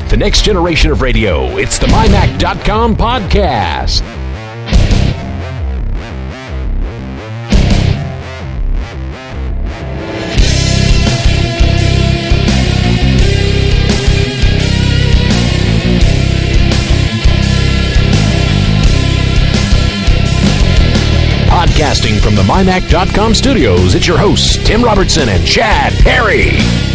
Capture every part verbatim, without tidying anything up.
The next generation of radio. It's the my mac dot com podcast. Podcasting from the my mac dot com studios, it's your hosts, Tim Robertson and Chad Perry.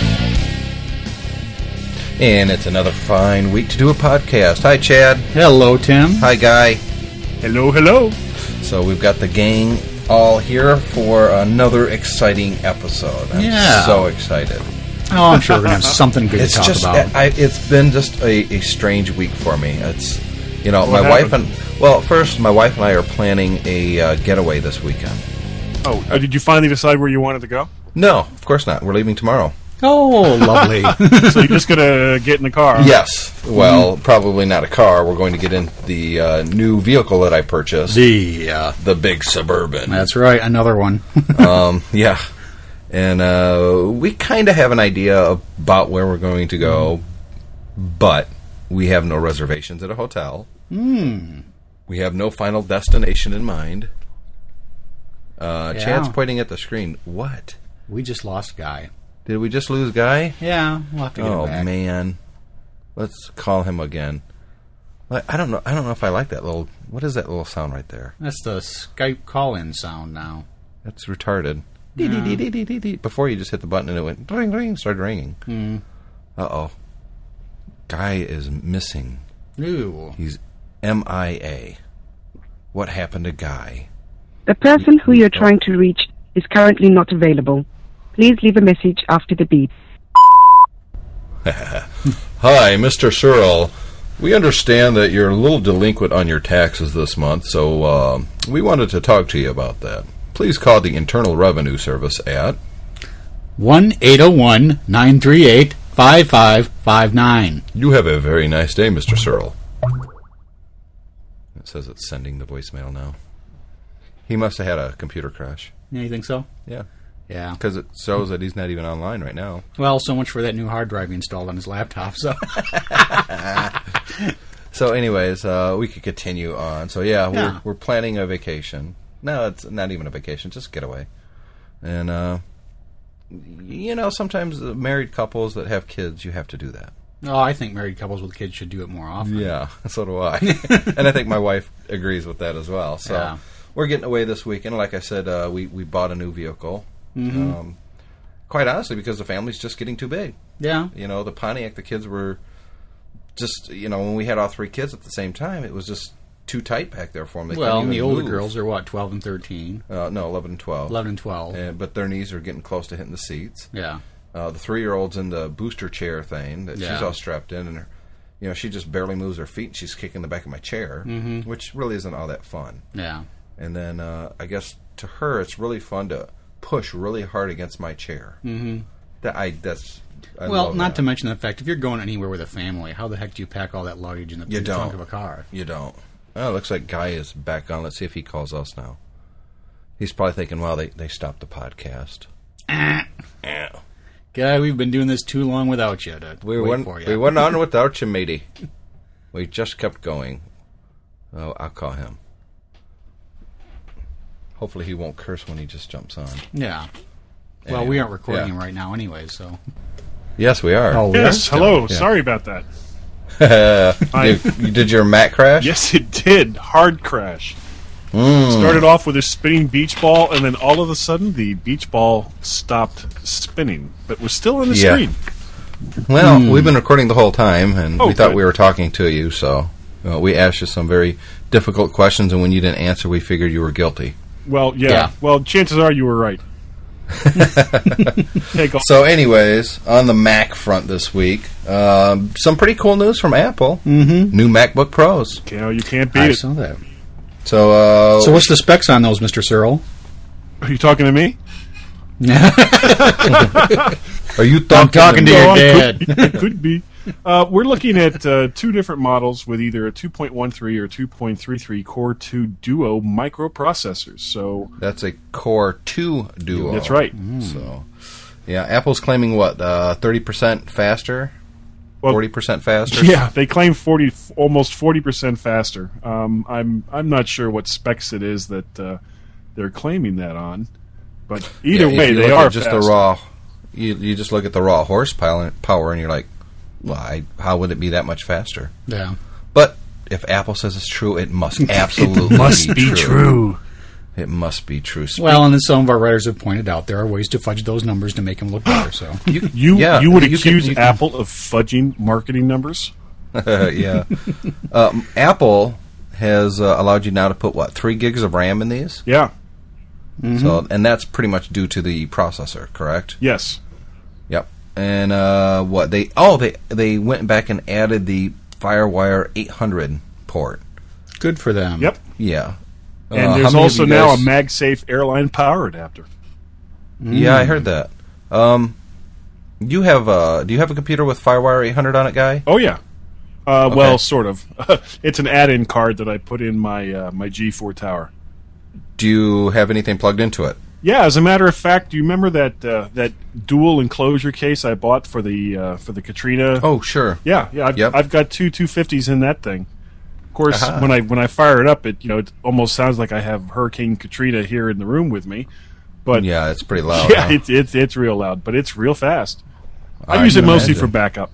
And it's another fine week to do a podcast. Hi, Chad. Hello, Tim. Hi, Guy. Hello, hello. So we've got the gang all here for another exciting episode. I'm Yeah. so excited. Oh, I'm sure we're going to have something good It's to talk just, about. I, it's been just a, a strange week for me. It's, you know, What my happened? wife and, well, first, my wife and I are planning a uh, getaway this weekend. Oh, uh, did you finally decide where you wanted to go? No, of course not. We're leaving tomorrow. Oh, lovely. So you're just going to get in the car? Yes. Well, probably not a car. We're going to get in the uh, new vehicle that I purchased. the, uh, The big Suburban. that's right, another one. um, yeah. And uh, we kind of have an idea about where we're going to go, but we have no reservations at a hotel. Mm. We have no final destination in mind. Uh, Yeah. Chad's pointing at the screen. What? We just lost Guy. Did we just lose Guy? Yeah, we'll have to get Oh him back. man, let's call him again. Like, I don't know. I don't know if I like that little. What is that little sound right there? That's the Skype call-in sound now. That's retarded. Yeah. Dee-dee-dee-dee-dee-dee. Before you just hit the button and it went ring ring, started ringing. Mm. Uh oh. Guy is missing. Ooh. He's M I A. What happened to Guy? The person who you're trying to reach is currently not available. Please leave a message after the beep. Hi, Mister Searle. We understand that you're a little delinquent on your taxes this month, so uh, we wanted to talk to you about that. Please call the Internal Revenue Service at one eight zero one, nine three eight, five five five nine. You have a very nice day, Mister Searle. It says it's sending the voicemail now. He must have had a computer crash. Yeah, you think so? Yeah. Yeah. Because it shows that he's not even online right now. Well, so much for that new hard drive he installed on his laptop, so... So anyways, uh, we could continue on. So yeah, Yeah. We're, we're planning a vacation. No, it's not even a vacation, just a getaway. And, uh, you know, sometimes the married couples that have kids, you have to do that. Oh, I think married couples with kids should do it more often. Yeah, so do I. And I think my wife agrees with that as well. So Yeah. we're getting away this weekend. Like I said, uh, we, we bought a new vehicle. Mm-hmm. Um, quite honestly, because the family's just getting too big. Yeah. You know, the Pontiac, the kids were just, you know, when we had all three kids at the same time, it was just too tight back there for them. They Well, couldn't the even older move. girls are, what, twelve and thirteen? Uh, no, eleven and twelve. eleven and twelve. Uh, but their knees are getting close to hitting the seats. Yeah. Uh, the three-year-old's in the booster chair thing that Yeah. she's all strapped in, and her, you know, she just barely moves her feet, and she's kicking the back of my chair, Mm-hmm. which really isn't all that fun. Yeah. And then uh, I guess to her, it's really fun to push really hard against my chair. Mm-hmm. That I that's I Well, love not that. to mention the fact, if you're going anywhere with a family, how the heck do you pack all that luggage in the, You in the trunk don't. of a car? You don't. Oh, it looks like Guy is back on. Let's see if he calls us now. He's probably thinking, well, they, they stopped the podcast. Ah. Yeah. Guy, we've been doing this too long without you to We wait went, for you. we went on without you, matey. We just kept going. Oh, I'll call him. Hopefully he won't curse when he just jumps on. Yeah. Well, Anyway, we aren't recording yeah. him right now anyway, so... Yes, we are. Oh, Yes, hello. Yeah. Sorry about that. you, you did your Mac crash? Yes, it did. Hard crash. Mm. Started off with a spinning beach ball, and then all of a sudden, the beach ball stopped spinning, but was still on the Yeah. screen. Well, Hmm. we've been recording the whole time, and Oh, we thought good. we were talking to you, so uh, we asked you some very difficult questions, and when you didn't answer, we figured you were guilty. Well, yeah. Yeah. Well, chances are you were right. Take all. So anyways, on the Mac front this week, um, some pretty cool news from Apple. Mm-hmm. New MacBook Pros. You know, you can't beat I it. saw that. So, uh, So what's the specs on those, Mister Searle? Are you talking to me? are you I'm talking, talking to me? your on, dad. Could, it could be. Uh, we're looking at uh, two different models with either a two point one three or two point three three Core two Duo microprocessors. So That's a Core two Duo. that's right. So, yeah, Apple's claiming what, uh, thirty percent faster? forty percent faster? Yeah, they claim forty, almost forty percent faster. Um, I'm I'm not sure what specs it is that uh, they're claiming that on, but either Yeah, way, if you they look are at just faster. the raw. You you just look at the raw horsepower, power, and you're like, well, I, how would it be that much faster? Yeah. But if Apple says it's true, it must absolutely It must be, be true. true. It must be true. Speak- Well, and as some of our writers have pointed out, there are ways to fudge those numbers to make them look better. So you, You yeah, you would you can- accuse you can- Apple of fudging marketing numbers? yeah. Um, Apple has uh, allowed you now to put what three gigs of RAM in these. Yeah. So, and that's pretty much due to the processor, correct? Yes. Yep. And uh, what they oh they they went back and added the FireWire eight hundred port. good for them. Yep. Yeah. And Uh, how there's many of also you now a guys- MagSafe airline power adapter. Yeah, I heard that. Um, you have uh, do you have a computer with FireWire eight hundred on it, Guy? Oh yeah. Uh, Okay. Well, sort of. It's an add-in card that I put in my uh, my G four tower. Do you have anything plugged into it? Yeah, as a matter of fact, do you remember that uh, that dual enclosure case I bought for the uh, for the Katrina? Oh, sure. yeah, yeah. I've, Yep. I've got two two fifties in that thing. Of course, Aha. when I when I fire it up, it you know it almost sounds like I have Hurricane Katrina here in the room with me. But Yeah, it's pretty loud. yeah, huh? it's it's it's real loud, but it's real fast. I, I use it can mostly imagine. for backup.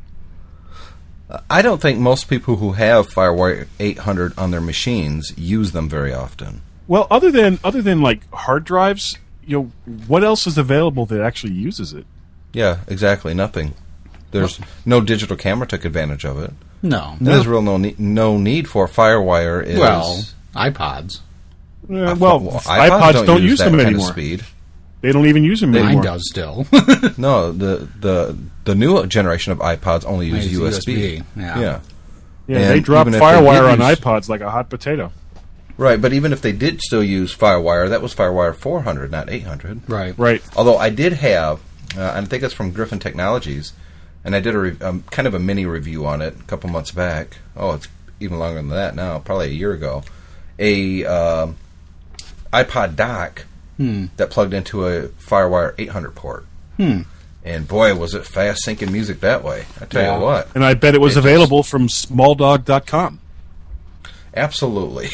I don't think most people who have FireWire eight hundred on their machines use them very often. Well, other than other than like hard drives, you know, what else is available that actually uses it? Yeah, exactly. Nothing. There's no digital camera took advantage of it. No. And There's real no need, no need for FireWire. Is Well, iPods. Uh, well, well, iPods, don't, use, that them kind anymore. of speed. They don't even use them Mine anymore. does still. No, the the the new generation of iPods only use Use U S B. U S B, yeah. yeah. Yeah, And they drop even if they FireWire did on use- iPods like a hot potato. Right, but even if they did still use FireWire, that was FireWire four hundred, not eight hundred. Right. Right. Although I did have, uh, I think it's from Griffin Technologies, and I did a re- um, kind of a mini review on it a couple months back. Oh, it's even longer than that now, probably a year ago. A um iPod dock Hmm. that plugged into a FireWire eight hundred port. Hmm. And boy, was it fast syncing music that way. I tell Yeah. you what. And I bet it was It just- available from small dog dot com. Absolutely.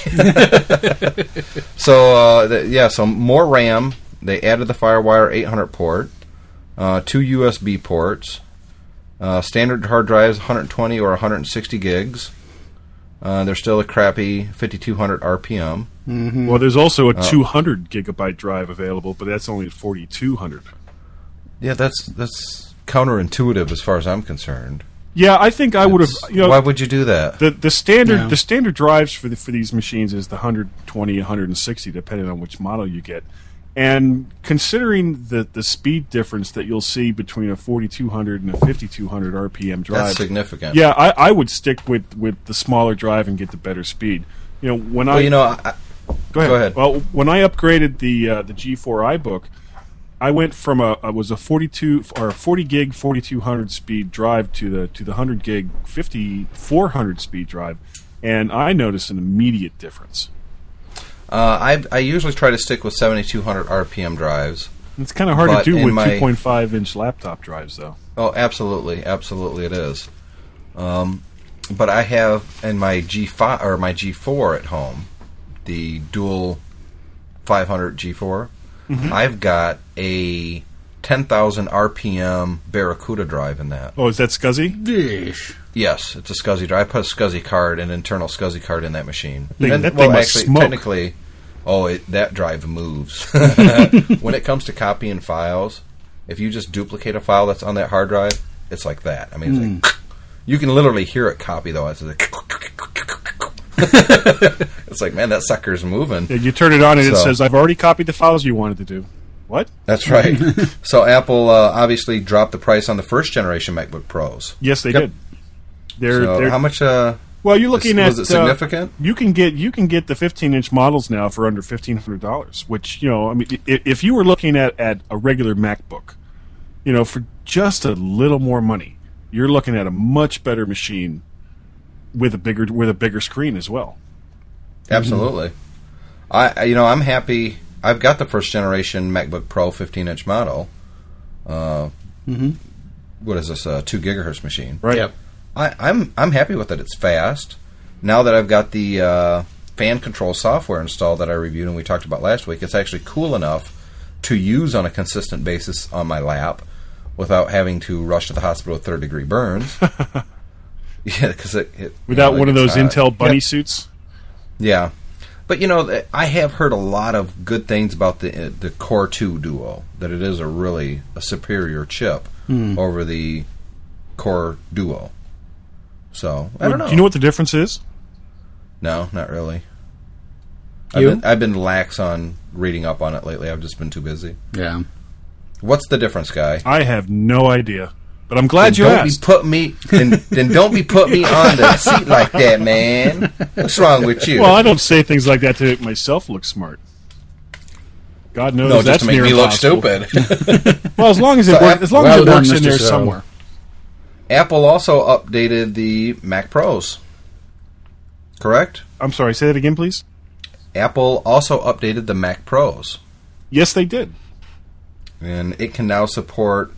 so, uh, th- yeah, so more RAM. They added the FireWire eight hundred port, uh, two U S B ports, uh, standard hard drives, one hundred twenty or one hundred sixty gigs. Uh, they're still a crappy fifty-two hundred R P M. Well, there's also Oh. a two hundred gigabyte drive available, but that's only at forty-two hundred. Yeah, that's that's counterintuitive as far as I'm concerned. Yeah, I think I would have. It's- You know, why would you do that? the the standard Yeah. the standard drives for the, for these machines is the one hundred twenty, one hundred sixty, depending on which model you get. And considering the the speed difference that you'll see between a forty-two hundred and a fifty-two hundred R P M drive, That's significant. yeah, I, I would stick with, with the smaller drive and get the better speed. You know, when I Well, you know, I, Go ahead. Go ahead. Well, when I upgraded the uh, the G four iBook, I went from a, a was a forty-two or a forty gig forty-two hundred speed drive to the to the one hundred gig fifty-four hundred speed drive, and I noticed an immediate difference. uh, I I usually try to stick with seventy-two hundred R P M drives. It's kind of hard But to do in with my- two point five inch laptop drives, though. Oh, absolutely, absolutely, it is. Um, but I have in my G five or my G four at home, the dual five hundred G four. Mm-hmm. I've got a ten thousand R P M Barracuda drive in that. Oh, is that SCSI? Dish. Yes, it's a SCSI drive. I put a SCSI card, an internal SCSI card in that machine. Thing- And- that well, thing must actually, smoke. technically, oh, it, that drive moves. When it comes to copying files, if you just duplicate a file that's on that hard drive, it's like that. I mean, it's like, you can literally hear it copy, though. It's like, it's like, man, that sucker's moving. Yeah, you turn it on and it So- says, "I've already copied the files you wanted to do." What? That's right. So Apple uh, obviously dropped the price on the first generation MacBook Pros. Yes, they Yep. did. They're, So they're how much? Uh, well. You're looking was at it significant? Uh, you can get you can get the fifteen inch models now for under fifteen hundred dollars. Which you know, I mean, if, if you were looking at, at a regular MacBook, you know, for just a little more money, you're looking at a much better machine with a bigger with a bigger screen as well. Absolutely. I, I- you know, I'm happy. I've got the first generation MacBook Pro fifteen inch model. Uh, what is this, a two gigahertz machine. Right. Yep. I, I'm I'm happy with it. It's fast. Now that I've got the uh, fan control software installed that I reviewed and we talked about last week, it's actually cool enough to use on a consistent basis on my lap without having to rush to the hospital with third degree burns. Yeah, because it, it Without you know, one of those hot. Intel bunny Yep. suits. Yeah, but you know, I have heard a lot of good things about the uh, the Core two Duo. That it is a really a superior chip Hmm. over the Core Duo. So I don't know. Do you know what the difference is? No, not really. You? I've been, I've been lax on reading up on it lately. I've just been too busy. Yeah. What's the difference, Guy? I have no idea, but I'm glad Then you don't asked. be put me. Then, then don't be put me on the seat like that, man. What's wrong with you? Well, I don't say things like that to make myself look smart. God knows no, just that's to make near me look impossible. stupid. Well, as long as it So, works, as long well as it done, works in Mister there So. somewhere. Apple also updated the Mac Pros. Correct? I'm sorry. Say that again, please. Apple also updated the Mac Pros, Yes, they did. and it can now support.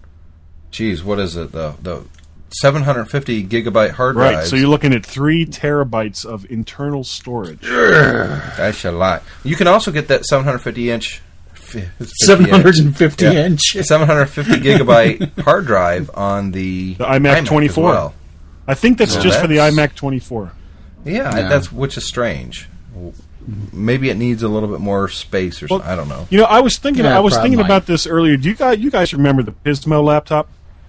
Geez, what is it? The the seven hundred fifty gigabyte hard Right. drives. So you're looking at three terabytes of internal storage. That's a lot. You can also get that seven hundred fifty inch. seven hundred fifty Yeah. inch. seven hundred fifty gigabyte hard drive on the, The iMac as twenty-four. well. I think that's So just for the that's- iMac twenty-four. Yeah, Yeah. that's which is strange. Maybe it needs a little bit more space or Well, something. I don't know. You know, I was thinking. Yeah, I was probably thinking might. about this earlier. Do you guys, you guys remember the Pismo laptop?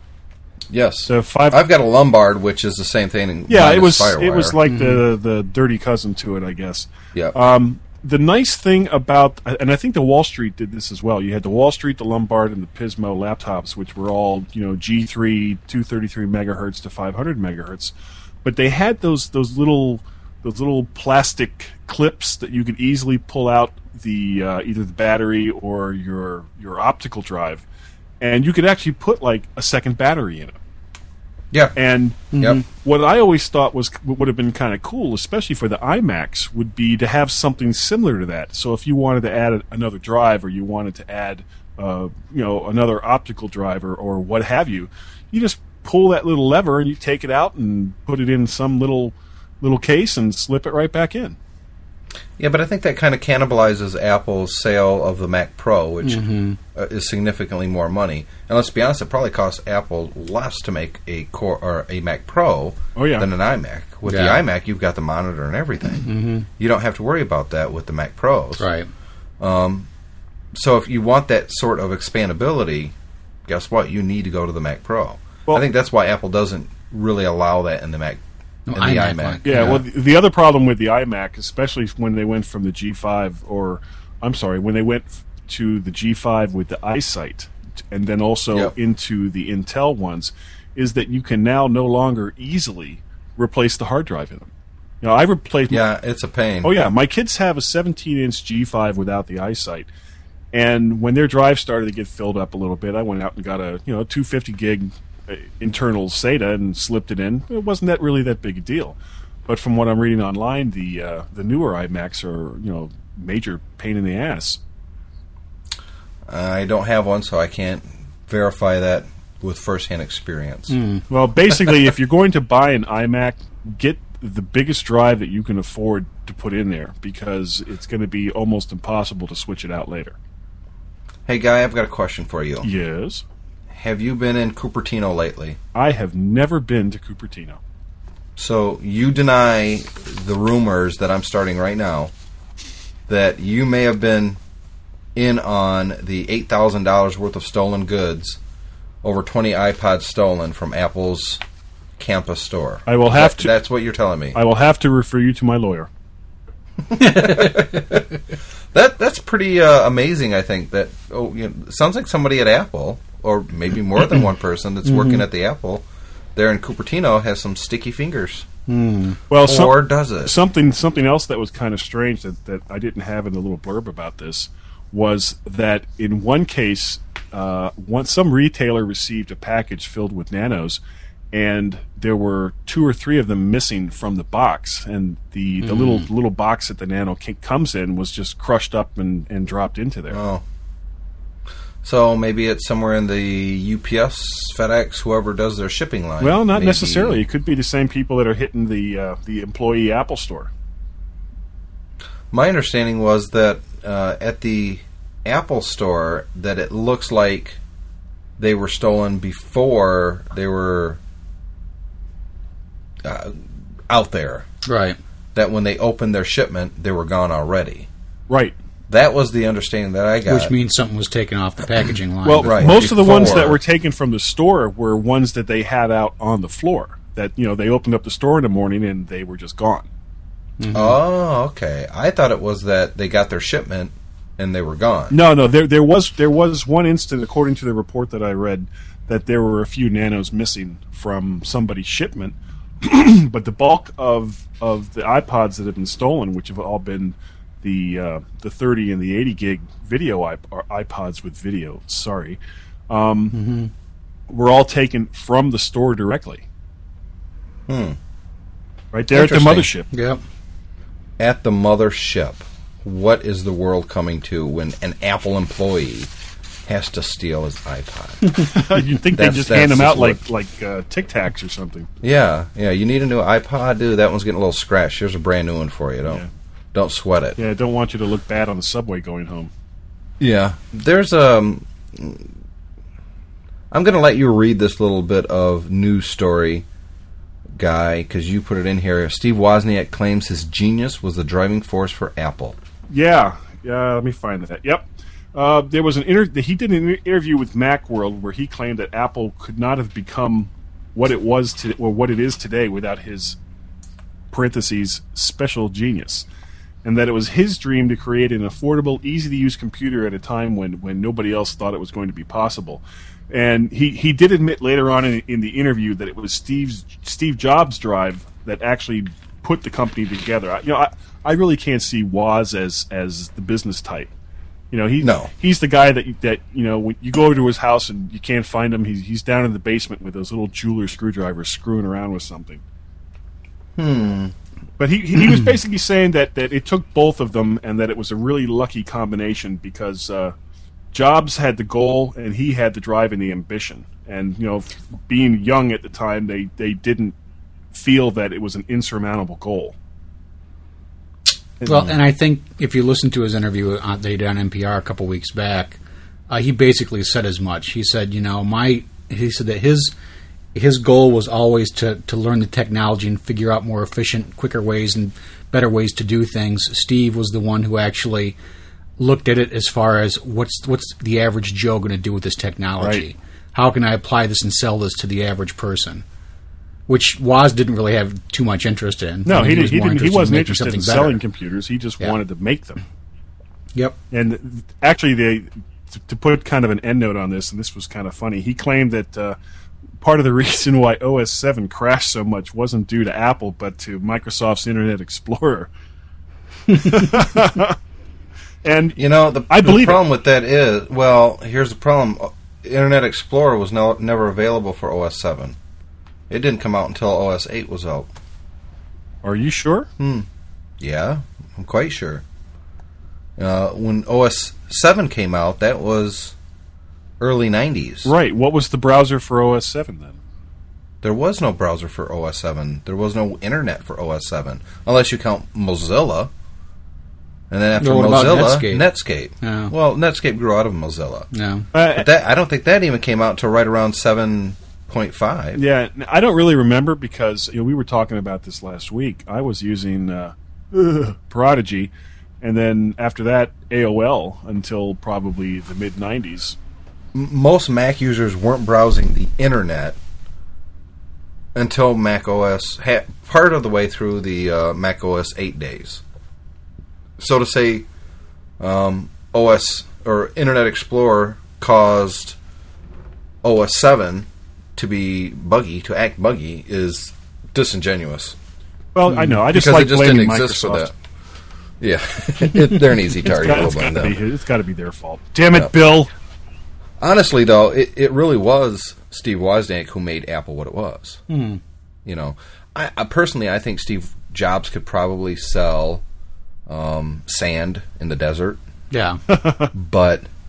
Yes, The five. I've got a Lombard, which is the same thing. yeah, it minus was. Firewire. It was like the the dirty cousin to it, I guess. yeah. Um, the nice thing about, and I think the Wall Street did this as well. You had the Wall Street, the Lombard, and the Pismo laptops, which were all you know G three, two thirty-three megahertz to five hundred megahertz, but they had those those little those little plastic clips that you could easily pull out the uh, either the battery or your your optical drive, and you could actually put like a second battery in it. yeah. And Yep. what I always thought was would have been kind of cool, especially for the iMacs, would be to have something similar to that. So if you wanted to add a, another drive, or you wanted to add, uh, you know, another optical drive, or, or what have you, you just pull that little lever and you take it out and put it in some little little case and slip it right back in. Yeah, but I think that kind of cannibalizes Apple's sale of the Mac Pro, which uh, is significantly more money. And let's be honest, it probably costs Apple less to make a core or a Mac Pro Oh, yeah. than an iMac. With Yeah. the iMac, you've got the monitor and everything. Mm-hmm. You don't have to worry about that with the Mac Pros. Right. So if you want that sort of expandability, guess what? You need to go to the Mac Pro. Well- I think that's why Apple doesn't really allow that in the Mac, in No, the iMac, iMac. like- Yeah, Yeah. well, the, the other problem with the iMac, especially when they went from the G five, or I'm sorry, when they went f- to the G five with the iSight, t- and then also Yep. into the Intel ones, is that you can now no longer easily replace the hard drive in them. You know, I replaced. Yeah, it's a pain. Oh yeah, my kids have a seventeen inch G five without the iSight, and when their drive started to get filled up a little bit, I went out and got a you know two fifty gig uh, internal SATA and slipped it in. It wasn't that really that big a deal, but from what I'm reading online, the uh, the newer iMacs are you know major pain in the ass. I don't have one, so I can't verify that with firsthand experience. Well, basically, if you're going to buy an iMac, get the biggest drive that you can afford to put in there, because it's going to be almost impossible to switch it out later. Hey, Guy, I've got a question for you. Yes. Have you been in Cupertino lately? I have never been to Cupertino. So you deny the rumors that I'm starting right now that you may have been in on the eight thousand dollars worth of stolen goods, over twenty iPods stolen from Apple's campus store. I will have That- to. That's what you're telling me. I will have to refer you to my lawyer. That that's pretty uh, amazing. I think that oh, you know, sounds like somebody at Apple, or maybe more than one person that's working at the Apple there in Cupertino has some sticky fingers. Well, some- Or does it? something something else that was kind of strange that, that I didn't have in the little blurb about this was that in one case, uh, one, some retailer received a package filled with nanos, and there were two or three of them missing from the box, and the, the little little box that the nano ca- comes in was just crushed up and, and dropped into there. Oh. So maybe it's somewhere in the U P S, FedEx, whoever does their shipping line. Well, not maybe. necessarily. It could be the same people that are hitting the uh, the employee Apple store. My understanding was that uh, at the Apple store, that it looks like they were stolen before they were uh, out there. Right. That when they opened their shipment, they were gone already. Right. That was the understanding that I got. Which means something was taken off the packaging line. Well, Right, most of the ones that before. were taken from the store were ones that they had out on the floor. That, you know, they opened up the store in the morning and they were just gone. Mm-hmm. Oh, okay. I thought it was that they got their shipment and they were gone. No, no, there there was there was one instant, according to the report that I read, that there were a few nanos missing from somebody's shipment, but the bulk of of the iPods that have been stolen, which have all been the uh, the thirty and the eighty gig video iP- or iPods with video, sorry, um, Mm-hmm. were all taken from the store directly. Hmm. Right there at the Interesting. mothership. Yep. At the mothership, what is the world coming to when an Apple employee has to steal his iPod? You'd think they'd That's- just that's hand them just out like what- like uh, Tic Tacs or something. Yeah, yeah. You need a new iPod, dude. That one's getting a little scratched. Here's a brand new one for you. Don't Yeah. don't sweat it. Yeah, I don't want you to look bad on the subway going home. Yeah. There's um. I'm going to let you read this little bit of news story, Guy, because you put it in here. Steve Wozniak claims his genius was the driving force for Apple. Yeah, yeah. Let me find that. Yep. Uh, there was an inter- he did an inter- interview with Macworld where he claimed that Apple could not have become what it was to or what it is today without his parentheses special genius, and that it was his dream to create an affordable, easy-to-use computer at a time when, when nobody else thought it was going to be possible. And he, he did admit later on in, in the interview that it was Steve's Steve Jobs' drive that actually put the company together. I, you know, I, I really can't see Woz as as the business type. You know, he No. he's the guy that that you know when you go over to his house and you can't find him. He's he's down in the basement with those little jeweler screwdrivers screwing around with something. Hmm. But he he was basically saying that, that it took both of them and that it was a really lucky combination because uh, Jobs had the goal and he had the drive and the ambition. And you know, being young at the time, they, they didn't feel that it was an insurmountable goal. Well, and I think if you listen to his interview on, that he did on N P R a couple weeks back, uh, he basically said as much. He said, you know, my he said that his his goal was always to, to learn the technology and figure out more efficient, quicker ways and better ways to do things. Steve was the one who actually looked at it as far as what's what's the average Joe going to do with this technology? Right. How can I apply this and sell this to the average person? Which Woz didn't really have too much interest in. No, I mean, he, did, was he more didn't. He interested in wasn't making interested in something selling better. computers. He just Yeah. wanted to make them. Yep. And th- actually, they to, to put kind of an end note on this, and this was kind of funny. He claimed that uh, part of the reason why O S seven crashed so much wasn't due to Apple, but to Microsoft's Internet Explorer. And You know, the, I the believe problem with that is, well, here's the problem. Internet Explorer was no, never available for O S seven. It didn't come out until O S eight was out. are you sure? Yeah, I'm quite sure. Uh, when O S seven came out, that was early nineties. Right. What was the browser for O S seven then? There was no browser for O S seven. There was no internet for O S seven, unless you count Mozilla. And then after Well, what about Mozilla, Netscape? Netscape. Yeah. Well, Netscape grew out of Mozilla. No. Uh, But that I don't think that even came out until right around seven point five. Yeah, I don't really remember because you know, we were talking about this last week. I was using uh, Prodigy, and then after that, A O L until probably the mid nineties. M- most Mac users weren't browsing the internet until Mac O S, ha- part of the way through the uh, Mac O S eight days. So to say, um, O S or Internet Explorer caused O S seven to be buggy, to act buggy, is disingenuous. Well, I know. I just because like it just blaming didn't exist Microsoft. for that. Yeah, it, they're an easy It's target. got, We'll it's blame got to them. be, it's got to be their fault. Damn it, Yeah. Bill. Honestly, though, it, it really was Steve Wozniak who made Apple what it was. Hmm. You know, I, I personally, I think Steve Jobs could probably sell um, sand in the desert, Yeah. but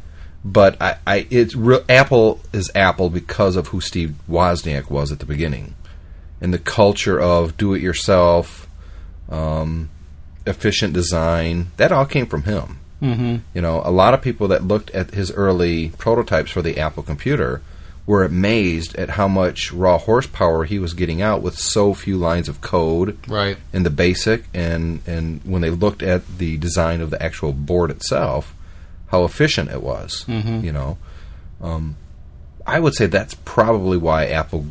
But I, I it's real. Apple is Apple because of who Steve Wozniak was at the beginning, and the culture of do-it-yourself, um, efficient design. That all came from him. Mm-hmm. You know, a lot of people that looked at his early prototypes for the Apple computer were amazed at how much raw horsepower he was getting out with so few lines of code Right. in the BASIC, and, and when they looked at the design of the actual board itself, how efficient it was. Mm-hmm. You know, um, I would say that's probably why Apple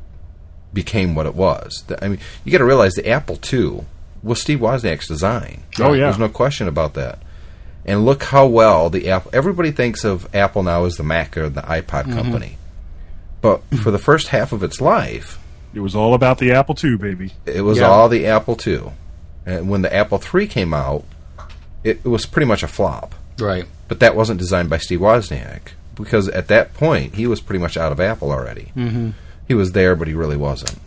became what it was. The- I mean, you got to realize the Apple two was Steve Wozniak's design. Oh, yeah. There's no question about that. And look how well the Apple. Everybody thinks of Apple now as the Mac or the iPod Mm-hmm. company. But for the first half of its life, It was all about the Apple two, baby. it was Yeah. all the Apple two. And when the Apple three came out, it, it was pretty much a flop. Right. But that wasn't designed by Steve Wozniak, because at that point, he was pretty much out of Apple already. Mm-hmm. He was there, but he really wasn't.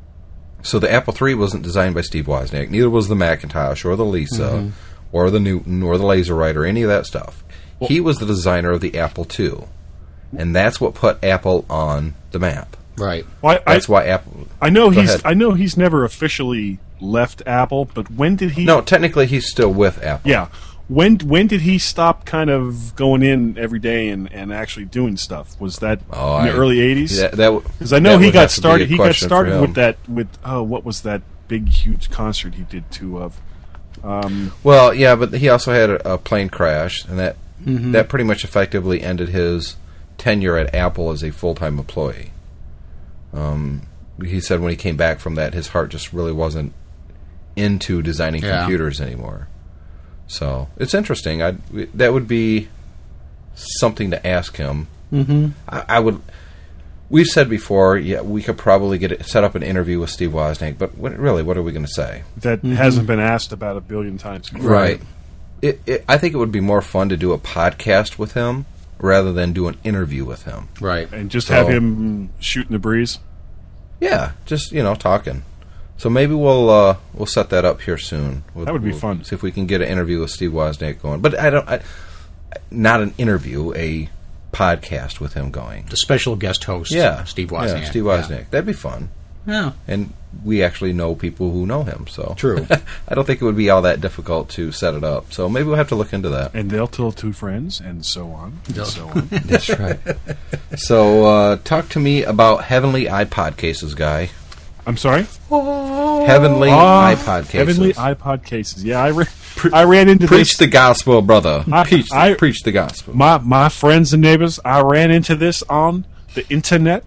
So the Apple three wasn't designed by Steve Wozniak. Neither was the Macintosh or the Lisa Mm-hmm. or the Newton or the LaserWrite or any of that stuff. He was the designer of the Apple two. And that's what put Apple on the map. Right. Well, I, That's why Apple... I know Go he's. ahead. I know he's never officially left Apple, but when did he? No, technically he's still with Apple. Yeah. When when did he stop kind of going in every day and, and actually doing stuff? Was that Oh, in the I- early eighties? Yeah, that Because I know that he would got have to be a started. He got question for started him. with that. With oh, what was that big huge concert he did two of? Um, Well, yeah, but he also had a, a plane crash, and that that pretty much effectively ended his tenure at Apple as a full-time employee. Um, he said when he came back from that, his heart just really wasn't into designing Yeah. computers anymore. So it's interesting. I that would be something to ask him. Mm-hmm. I, I would. We've said before, yeah, we could probably get it, set up an interview with Steve Wozniak, but what, really, what are we going to say? that hasn't been asked about a billion times. before. Right. It, it, I think it would be more fun to do a podcast with him rather than do an interview with him. Right. And just So- have him shooting the breeze. Yeah, just you know talking. So maybe we'll uh, we'll set that up here soon. We'll, That would be we'll fun. See if we can get an interview with Steve Wozniak going. But I don't. I, not an interview, a podcast with him going. The special guest host, Yeah, Steve Wozniak. Yeah, Steve Wozniak. That'd be fun. Yeah. And we actually know people who know him, so True. I don't think it would be all that difficult to set it up. So maybe we'll have to look into that. And they'll tell two friends, and so on, and so on. That's right. So uh, talk to me about Heavenly iPod cases, guy. I'm sorry? Heavenly Ah, iPod cases. Heavenly iPod cases. Yeah, I, ra- I ran into Preach this. the gospel, brother. I- preach, I- preach the gospel. my my friends and neighbors, I ran into this on the internet,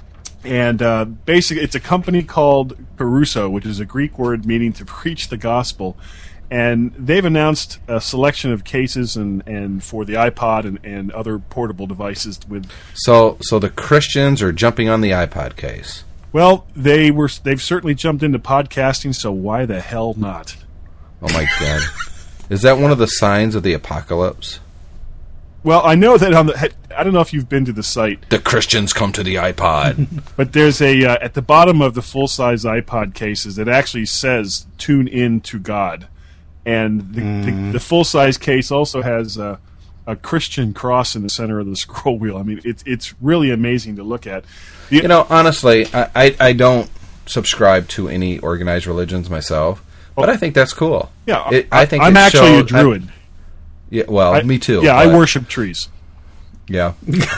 and uh, basically, it's a company called Peruso, which is a Greek word meaning to preach the gospel, and they've announced a selection of cases and, and for the iPod and, and other portable devices with. So, so the Christians are jumping on the iPod case. Well, they were they've certainly jumped into podcasting, so why the hell not? Oh my God! Is that one of the signs of the apocalypse? Well, I know that on the I don't know if you've been to the site. The Christians come to the iPod. But there's a uh, at the bottom of the full size iPod cases, it actually says "Tune in to God," and the, the, the full size case also has a, a Christian cross in the center of the scroll wheel. I mean, it's it's really amazing to look at. The- You know, honestly, I, I, I don't subscribe to any organized religions myself, but I think that's cool. yeah, It- I think I'm it actually a showed- I- druid. Yeah, well, I- me too. Yeah, I but- worship trees. Yeah.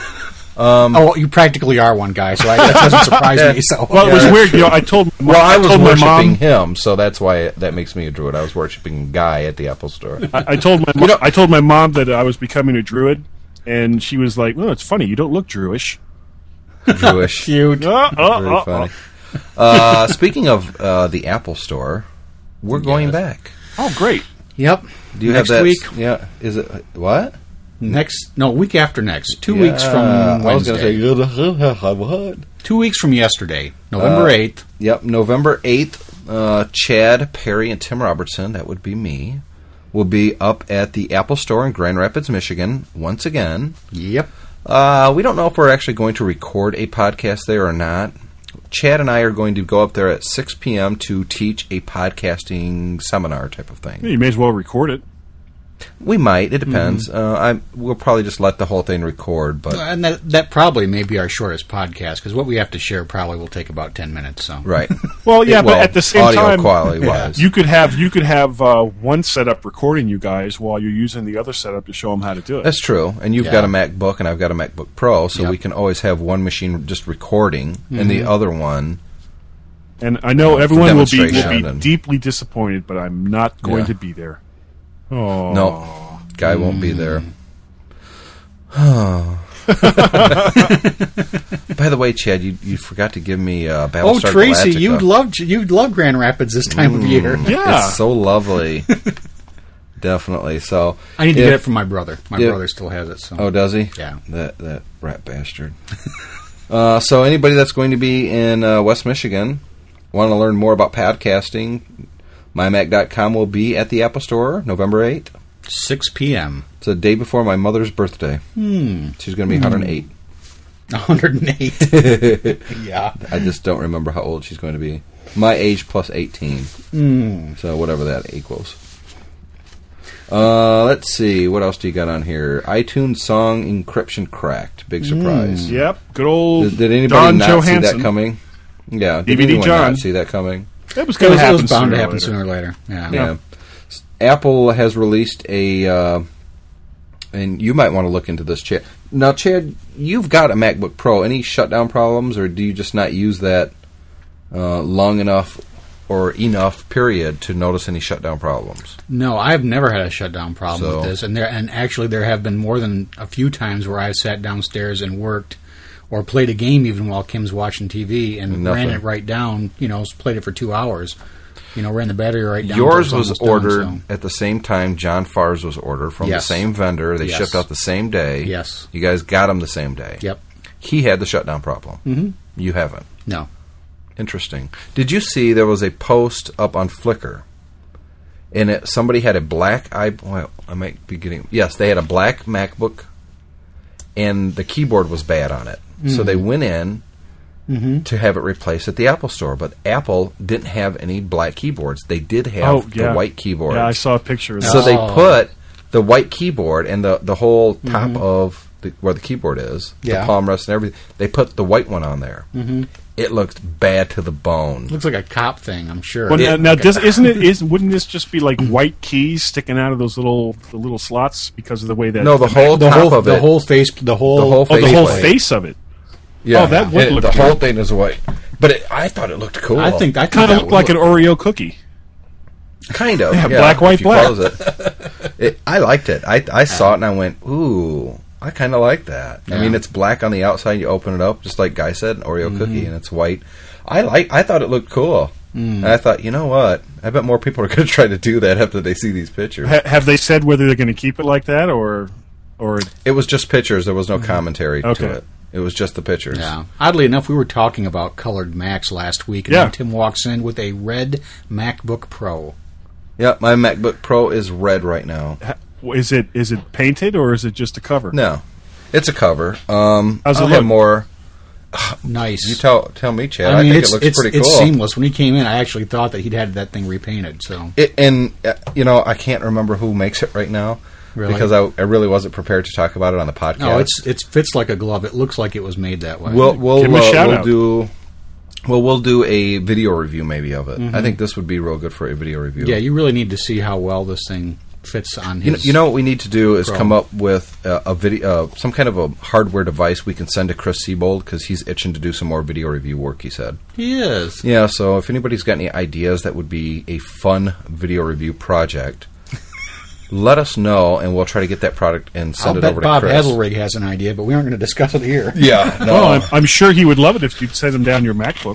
oh, well, you practically are one guy, so I, that doesn't surprise me. So, Well, it Yeah, was that's weird. You know, I told my, Well, I was told my worshiping mom. him, so that's why it, that makes me a druid. I was worshiping Guy at the Apple Store. I, I told my You know- I told my mom that I was becoming a druid, and she was like, "Well, it's funny. You don't look Jewish." Jewish. cute. Uh, uh, Very uh, funny. Uh, speaking of uh, the Apple Store, we're going back. Oh, great. Yep. Do you next have that? week? Yeah. Is it what? Next, no, week after next. Two Yeah, weeks from I was going Wednesday. to say what? Two weeks from yesterday, November Uh, eighth. Yep, November eighth. Uh, Chad, Perry, and Tim Robertson, that would be me, will be up at the Apple Store in Grand Rapids, Michigan, once again. Yep. Uh, we don't know if we're actually going to record a podcast there or not. Chad and I are going to go up there at six p.m. to teach a podcasting seminar type of thing. You may as well record it. We might. It depends. Mm-hmm. Uh, I we'll probably just let the whole thing record, but and that that probably may be our shortest podcast because what we have to share probably will take about ten minutes. So right. Well, yeah, it, but well, at the same audio time, quality yeah, wise, you could have you could have uh, one setup recording you guys while you're using the other setup to show them how to do it. That's true. And you've Yeah. got a MacBook, and I've got a MacBook Pro, so Yep. we can always have one machine just recording, Mm-hmm. and the other one. And I know For everyone will be, will demonstration be and- deeply disappointed, but I'm not going Yeah. to be there. Oh No. Guy won't be there. Mm. By the way, Chad, you, you forgot to give me uh, Battlestar oh, Tracy, Galactica. you'd love you'd love Grand Rapids this time of year. Yeah. It's so lovely. Definitely. So I need to if- get it from my brother. My Yeah. brother still has it. So Oh, does he? Yeah. That that rat bastard. uh, so anybody that's going to be in uh, West Michigan, want to learn more about podcasting, my mac dot com will be at the Apple Store November eighth. six p.m. It's the day before my mother's birthday. Hmm. She's going to be one hundred eight. one hundred eight. Yeah. I just don't remember how old she's going to be. My age plus eighteen. Mm. So whatever that equals. Uh, let's see. What else do you got on here? iTunes song encryption cracked. Big surprise. Yep, good old Did, did anybody Don not Johansson. see that coming? Yeah. Did D V D anyone John. not see that coming? That was It going was, to it happen. was bound to sooner or happen later. sooner or later. Yeah. Yeah. S- Apple has released a, uh, and you might want to look into this, Chad. Now, Chad, you've got a MacBook Pro. Any shutdown problems, or do you just not use that uh, long enough or enough period to notice any shutdown problems? No, I've never had a shutdown problem So- with this, and there and actually there have been more than a few times where I sat downstairs and worked or played a game even while Kim's watching T V and Nothing. ran it right down. You know, played it for two hours. You know, ran the battery right down. Yours till it was almost done, ordered so- at the same time John Farr's was ordered from Yes. the same vendor. They Yes. shipped out the same day. Yes. You guys got them the same day. Yep. He had the shutdown problem. Mhm. You haven't. No. Interesting. Did you see there was a post up on Flickr? And it, somebody had a black i. Well, I might be getting. Yes, they had a black MacBook, and the keyboard was bad on it. So they went in Mm-hmm. to have it replaced at the Apple Store, but Apple didn't have any black keyboards. They did have Oh, yeah. the white keyboard. Yeah, I saw a picture of that. So they Oh. put the white keyboard and the, the whole top of the, where the keyboard is, Yeah. the palm rest and everything, they put the white one on there. Mm-hmm. It looked bad to the bone. Looks like a cop thing, I'm sure. Well, Yeah. now, now does, isn't it? Is wouldn't this just be like white keys sticking out of those little the little slots because of the way that No, the whole the top whole of the it. whole face the whole The whole oh, the face whole white. face of it. Yeah, Oh, that would it- look the good. whole thing is white. But it, I thought it looked cool. I think I think Kind that of looked like would an Oreo cookie. kind of Yeah, yeah, black, white, if you black. close it. It- I liked it. I I saw it and I went, ooh, I kind of like that. I Yeah. mean, it's black on the outside. You open it up, just like Guy said, an Oreo Mm-hmm. cookie, and it's white. I like. I thought it looked cool. Mm. And I thought, you know what? I bet more people are going to try to do that after they see these pictures. Ha- have they said whether they're going to keep it like that or or It was just pictures. There was no commentary Okay. to it. It was just the pictures. Yeah. Oddly enough, we were talking about colored Macs last week, and Yeah. then Tim walks in with a red MacBook Pro. Yeah, my MacBook Pro is red right now. ha- is it is it painted or is it just a cover? No, it's a cover. Um, How's it I'll look? have more. Nice. You tell tell me, Chad. I I, mean, think it's it looks it's, pretty it's cool. seamless. When he came in, I actually thought that he'd had that thing repainted. So It, and uh, you know, I can't remember who makes it right now Really? because I, I really wasn't prepared to talk about it on the podcast. no, it's it fits like a glove. It looks like it was made that way. we'll we'll, Give him a uh, shout we'll out. do well we'll do a video review maybe of it. I think this would be real good for a video review. yeah, you really need to see how well this thing fits on You know, his. you know what we need to do is Pro. come up with uh, a video, uh, some kind of a hardware device we can send to Chris Siebold because he's itching to do some more video review work. He said, he is. "Yeah, so if anybody's got any ideas that would be a fun video review project, let us know, and we'll try to get that product and send I'll it bet over Bob to Chris." Hazelrig has an idea, but we aren't going to discuss it here. Yeah, no, Well, I'm, I'm sure he would love it if you'd send him down your MacBook.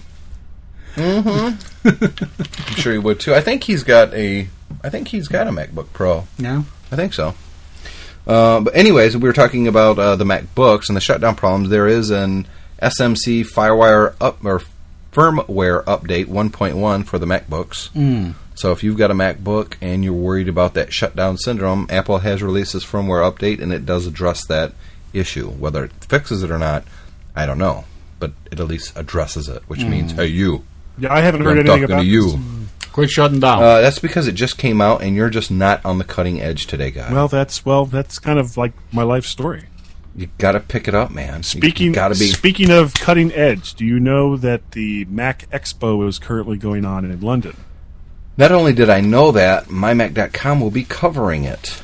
I'm sure he would too. I think he's got a, I think he's got a MacBook Pro. No. I think so. Uh, but anyways, we were talking about uh, the MacBooks and the shutdown problems. There is an S M C FireWire up or firmware update one point one for the MacBooks. Mm. So if you've got a MacBook and you're worried about that shutdown syndrome, Apple has released this firmware update, and it does address that issue. Whether it fixes it or not, I don't know, but it at least addresses it, which means, hey, you, Yeah, I haven't heard I'm anything talking about to you. this. Quit shutting down. Uh, that's because it just came out, and you're just not on the cutting edge today, guy. Well, that's well, that's kind of like my life story. You got to pick it up, man. Speaking got to be. Speaking of cutting edge, do you know that the Mac Expo is currently going on in London? Not only did I know that, my mac dot com will be covering it.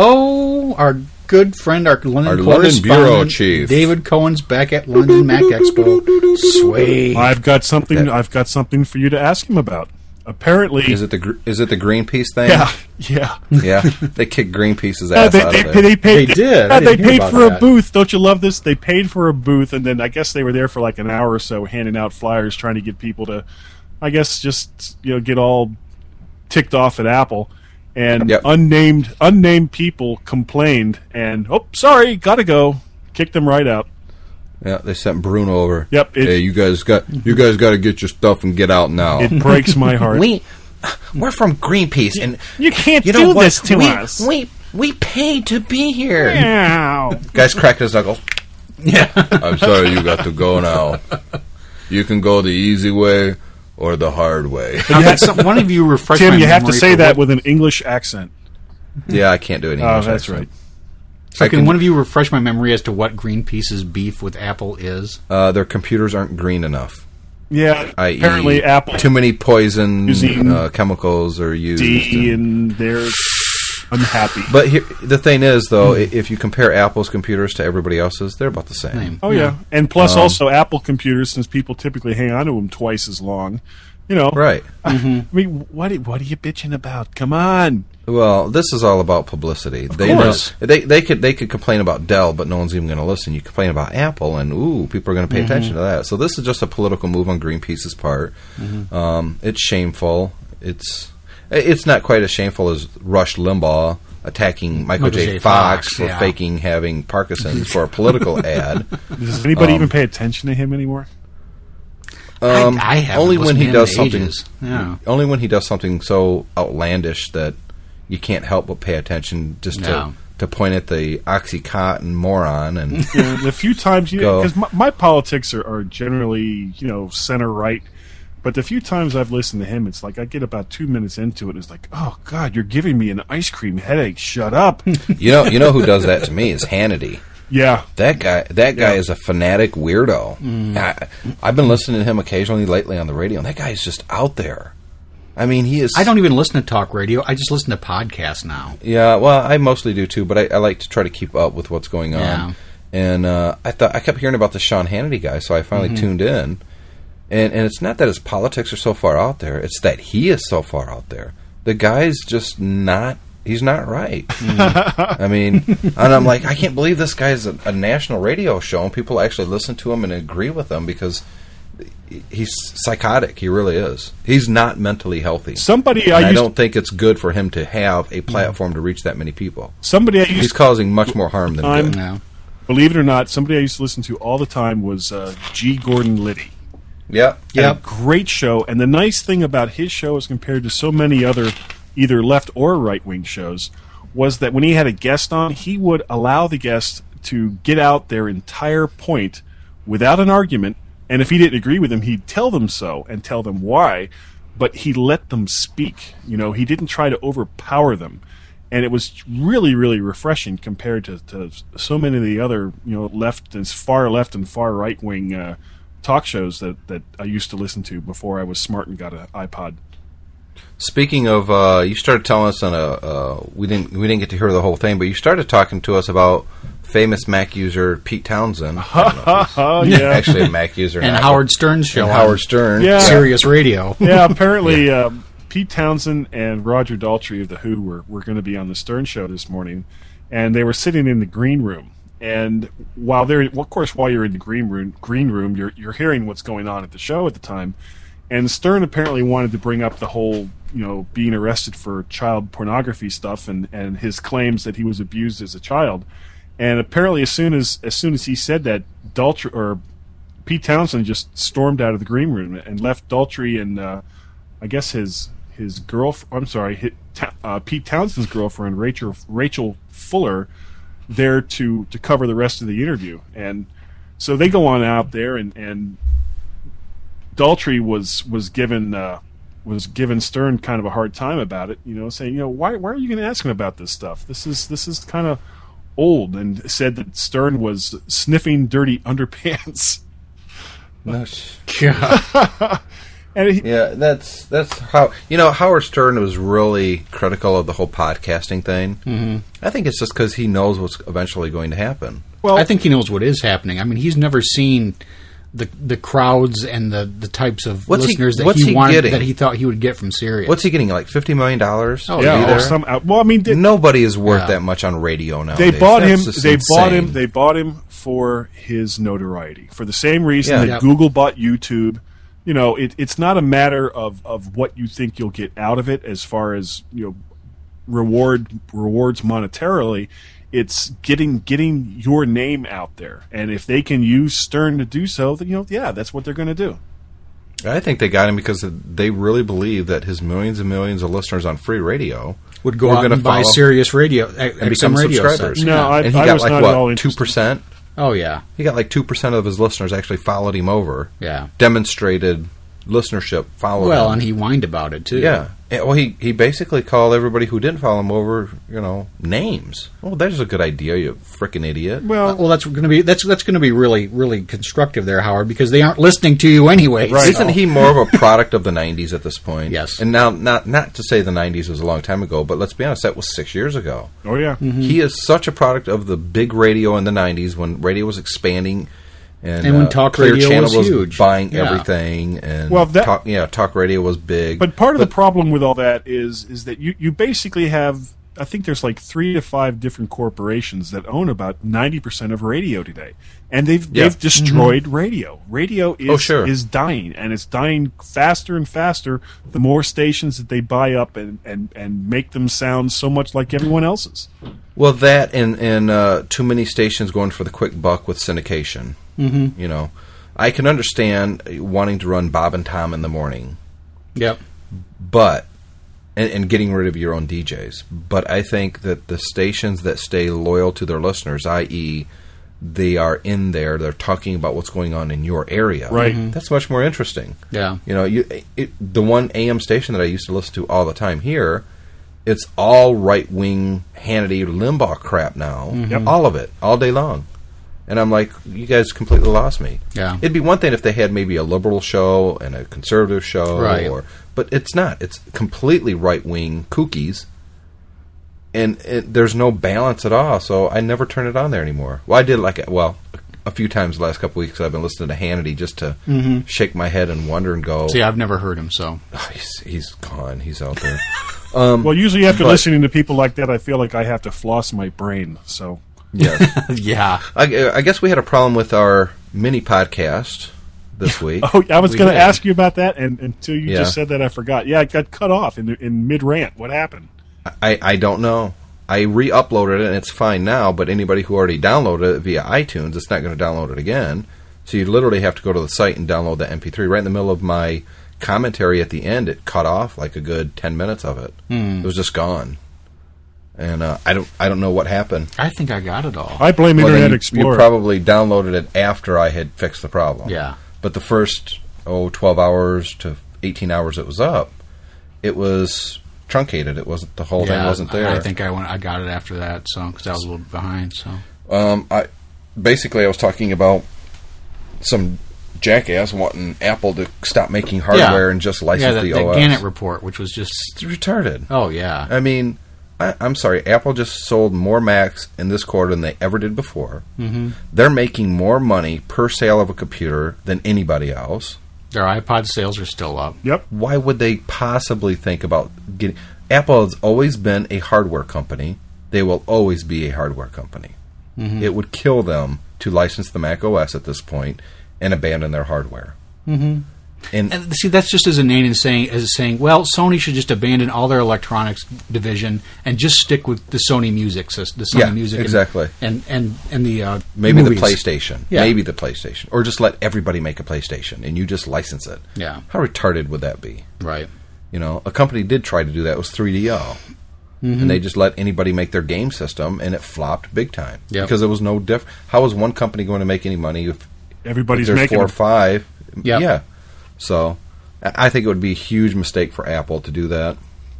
Oh, our good friend, our London Our London correspondent, bureau chief, David Cohen's back at London Mac Expo. Sweet. I've got something. That- I've got something for you to ask him about. Apparently, Is it the gr- is it the Greenpeace thing? yeah, yeah. Yeah, they kicked Greenpeace's Uh, ass they, out they, of there. they paid. They did. uh, I they didn't hear paid about for a that. booth. Don't you love this? They paid for a booth, and then I guess they were there for like an hour or so, handing out flyers, trying to get people to, I guess, just you know, get all ticked off at Apple. And Yep. unnamed unnamed people complained, and oh, sorry, gotta go. Kicked them right out. Yeah, they sent Bruno over. Yep, it- Hey, you guys got you guys got to get your stuff and get out now. It breaks my heart. we we're from Greenpeace, and You can't you know do what? this to we, us. We we paid to be here. Meow. Guys cracked his knuckles. Yeah, I'm sorry, you got to go now. You can go the easy way or the hard way. Now, can some, one of you refresh Tim, my you have to memory say for that what- with an English accent. Yeah, I can't do it. in Oh, English that's accent. right. So I can can- one of you refresh my memory as to what Greenpeace's beef with Apple is? Uh, their computers aren't green enough. Yeah, that is, apparently Apple too many poison Using uh, chemicals are used. D and- and they're unhappy. But here, the thing is, though, i if you compare Apple's computers to everybody else's, they're about the same. Name. Oh yeah, and plus Um, also Apple computers, since people typically hang on to them twice as long. You know, Right. I mean, what are- what are you bitching about? Come on. Well, this is all about publicity. They course. know, they they could they could complain about Dell, but no one's even going to listen. You complain about Apple, and ooh, people are going to pay attention to that. So this is just a political move on Greenpeace's part. Um, it's shameful. It's it's not quite as shameful as Rush Limbaugh attacking Michael, Michael J. J. Fox, Fox, for yeah. faking having Parkinson's for a political ad. Does anybody Um, even pay attention to him anymore? Um, I, I haven't only when listened he to him does in something. ages. Yeah. Only when he does something so outlandish that you can't help but pay attention, just No. to to point at the OxyContin moron and Yeah, the few times you Go. because my, my politics are, are generally you know center right, but the few times I've listened to him, it's like I get about two minutes into it, and it's like, oh God, you're giving me an ice cream headache. Shut up. you know you know who does that to me is Hannity. Yeah. That guy that guy Yeah. is a fanatic weirdo. I, I've been listening to him occasionally lately on the radio, and that guy is just out there. I mean, he is. I don't even listen to talk radio. I just listen to podcasts now. Yeah, well, I mostly do too, but I, I like to try to keep up with what's going on. Yeah. And uh, I thought I kept hearing about the Sean Hannity guy, so I finally Mm-hmm. tuned in. And and it's not that his politics are so far out there; it's that he is so far out there. The guy's just not. He's not right. I mean, and I'm like, I can't believe this guy's a, a national radio show, and people actually listen to him and agree with him because he's psychotic. He really is. He's not mentally healthy. Somebody And I I, used don't think it's good for him to have a platform to reach that many people. somebody I He's used causing much more harm than I'm- good. No. believe it or not, somebody I used to listen to all the time was uh, G. Gordon Liddy. Yep. Had a great show, and the nice thing about his show as compared to so many other either left or right wing shows was that when he had a guest on, he would allow the guest to get out their entire point without an argument, and if he didn't agree with him, he'd tell them so and tell them why, but he let them speak. You know, he didn't try to overpower them. And it was really, really refreshing compared to, to so many of the other, you know, left and far left and far right wing uh, talk shows that, that I used to listen to before I was smart and got an iPod. Speaking of, uh, you started telling us on a. Uh, we didn't we didn't get to hear the whole thing, but you started talking to us about famous Mac user Pete Townsend. I don't know if he's Oh yeah, actually a Mac user, And not, Howard Stern's show and on Howard Stern. Yeah. Sirius Radio. yeah. Apparently, Um, Pete Townsend and Roger Daltrey of the Who were were going to be on the Stern Show this morning, and they were sitting in the green room. And while they're, well, of course, while you're in the green room, green room, you're you're hearing what's going on at the show at the time. And Stern apparently wanted to bring up the whole, you know, being arrested for child pornography stuff and, and his claims that he was abused as a child. And apparently, as soon as as soon as he said that, Daltrey or Pete Townsend just stormed out of the green room and left Daltrey and uh, I guess his his girl. I'm sorry, his, uh, Pete Townsend's girlfriend, Rachel Rachel Fuller, there to to cover the rest of the interview. And so they go on out there, and and Daltrey was was given uh, was giving Stern kind of a hard time about it. You know, saying, you know, why why are you going to ask him about this stuff? This is this is kind of old, and said that Stern was sniffing dirty underpants. Yeah. And he, Yeah, that's that's how you know Howard Stern was really critical of the whole podcasting thing. Mm-hmm. I think it's just because he knows what's eventually going to happen. well, I think he knows what is happening. I mean, he's never seen the the crowds and the, the types of What's he- listeners that what's he, he wanted getting? that he thought he would get from Sirius. What's he getting? Like fifty million dollars? Oh, yeah, either. or some. uh, Well, I mean, they, Nobody is worth Yeah. that much on radio now. they bought him. Just They bought insane. him. They bought him for his notoriety. For the same reason Yeah. that Yep. Google bought YouTube. You know, it, it's not a matter of, of what you think you'll get out of it as far as, you know, reward rewards monetarily. It's getting getting your name out there, and if they can use Stern to do so, then you know, yeah, that's what they're going to do. I think they got him because they really believe that his millions and millions of listeners on free radio would go were out gonna and buy follow Sirius Radio uh, and become radio subscribers. sets. No, Yeah. I- and he I got was like not at all what two interested. percent. Oh yeah, He got like two percent of his listeners actually followed him over. yeah. Demonstrated listenership followed Well, him. and he whined about it too. Yeah. Yeah, well, he, he basically called everybody who didn't follow him over, you know, names. Well, there's a good idea, you frickin' idiot. Well, Well, that's going to be that's that's going to be really really constructive there, Howard, because they aren't listening to you anyway. Right. Isn't he more of a product of the nineties at this point? Yes. And now, not not to say the nineties was a long time ago, but let's be honest, that was six years ago. oh yeah, He is such a product of the big radio in the nineties when radio was expanding. And, And when uh, talk Clear radio Channel was huge. buying Yeah. everything, and Well, that- talk, yeah, talk radio was big. But part of the problem with all that is is that you, you basically have, I think there's like three to five different corporations that own about ninety percent of radio today, and they've Yeah. they've destroyed radio. Radio is Oh, sure. is dying, and it's dying faster and faster the more stations that they buy up and, and, and make them sound so much like everyone else's. Well, that and and uh, too many stations going for the quick buck with syndication. Mm-hmm. You know, I can understand wanting to run Bob and Tom in the morning, Yep. but and, and getting rid of your own D Js. But I think that the stations that stay loyal to their listeners, that is, they are in there, they're talking about what's going on in your area. Right. Mhm. That's much more interesting. Yeah. You know, you it, the one A M station that I used to listen to all the time here. It's all right wing Hannity Limbaugh crap now. Yep. All of it, all day long. And I'm like, you guys completely lost me. Yeah. It'd be one thing if they had maybe a liberal show and a conservative show, Right. or but it's not. It's completely right wing kookies, and it, there's no balance at all. So I never turn it on there anymore. Well, I did like it. Well, a few times the last couple of weeks I've been listening to Hannity just to shake my head and wonder and go, See, I've never heard him, so oh, he's, he's gone. He's out there. Well, usually after but- listening to people like that, I feel like I have to floss my brain. So Yes. yeah. I, I guess we had a problem with our mini podcast this week. Oh, I was We going to did. ask you about that, and until you Yeah. just said that, I forgot. Yeah, it got cut off in in mid rant. What happened? I, I don't know. I re-uploaded it, and it's fine now, but anybody who already downloaded it via iTunes, it's not going to download it again. So you literally have to go to the site and download the M P three. Right in the middle of my commentary at the end, it cut off like a good ten minutes of it. It was just gone. And uh, I don't I don't know what happened. I think I got it all. I blame Well, then Internet you, Explorer. you probably downloaded it after I had fixed the problem. Yeah. But the first, oh, twelve hours to eighteen hours it was up, it was truncated. It wasn't, the whole thing Yeah, wasn't there. I think I went. I got it after that, so because I was a little bit behind. So Um, I basically I was talking about some jackass wanting Apple to stop making hardware Yeah. and just yeah, license that, the that O S. Gannett report, which was just It's retarded. oh yeah, I mean, I, I'm sorry. Apple just sold more Macs in this quarter than they ever did before. Mm-hmm. They're making more money per sale of a computer than anybody else. their iPod sales are still up. Yep. Why would they possibly think about getting... Apple has always been a hardware company. They will always be a hardware company. Mm-hmm. It would kill them to license the Mac O S at this point and abandon their hardware. Mm-hmm. And, And see, that's just as inane as saying as saying, well, Sony should just abandon all their electronics division and just stick with the Sony Music system, the Sony Yeah, Music, and- exactly. and and and the uh, maybe movies. the PlayStation. Yeah. Maybe the PlayStation. Or just let everybody make a PlayStation and you just license it. Yeah. How retarded would that be? Right. You know, a company did try to do that. It was three D O. Mm-hmm. And they just let anybody make their game system, and it flopped big time. Yep. Because there was no diff. How was one company going to make any money if, if Everybody's there's making four or them. five? Yep. Yeah. So, I think it would be a huge mistake for Apple to do that.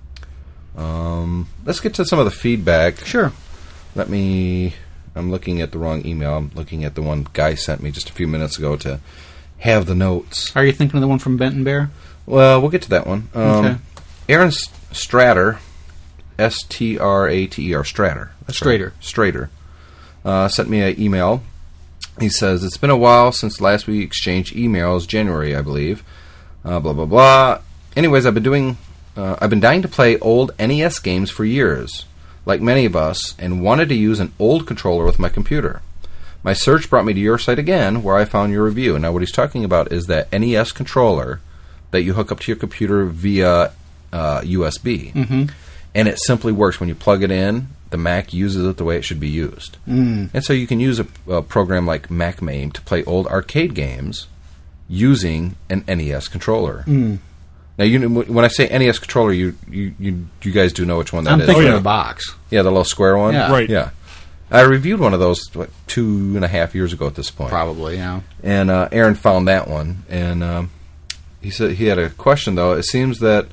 Um, let's get to some of the feedback. Sure. Let me... I'm looking at the wrong email. I'm looking at the one Guy sent me just a few minutes ago to have the notes. Are you thinking of the one from Benton Bear? Well, we'll get to that one. Um, Okay. Aaron Stratter, S T R A T E R, Stratter. That's Strader. right. Strader. Uh, sent me an email. He says, it's been a while since last we exchanged emails, January, I believe. Uh, blah, blah, blah. Anyways, I've been doing... Uh, I've been dying to play old N E S games for years, like many of us, and wanted to use an old controller with my computer. My search brought me to your site again, where I found your review. Now, what he's talking about is that N E S controller that you hook up to your computer via uh, U S B. Mm-hmm. And it simply works. When you plug it in, the Mac uses it the way it should be used. Mm. And so you can use a, a program like MacMaim to play old arcade games using an N E S controller. Mm. Now, you know, when I say N E S controller, you you, you, you guys do know which one that I'm is. thinking Oh, yeah. of the box. Yeah, the little square one? Yeah. Right. Yeah. I reviewed one of those what, two and a half years ago at this point. Probably, yeah. And uh, Aaron found that one. And um, he said he had a question, though. It seems that...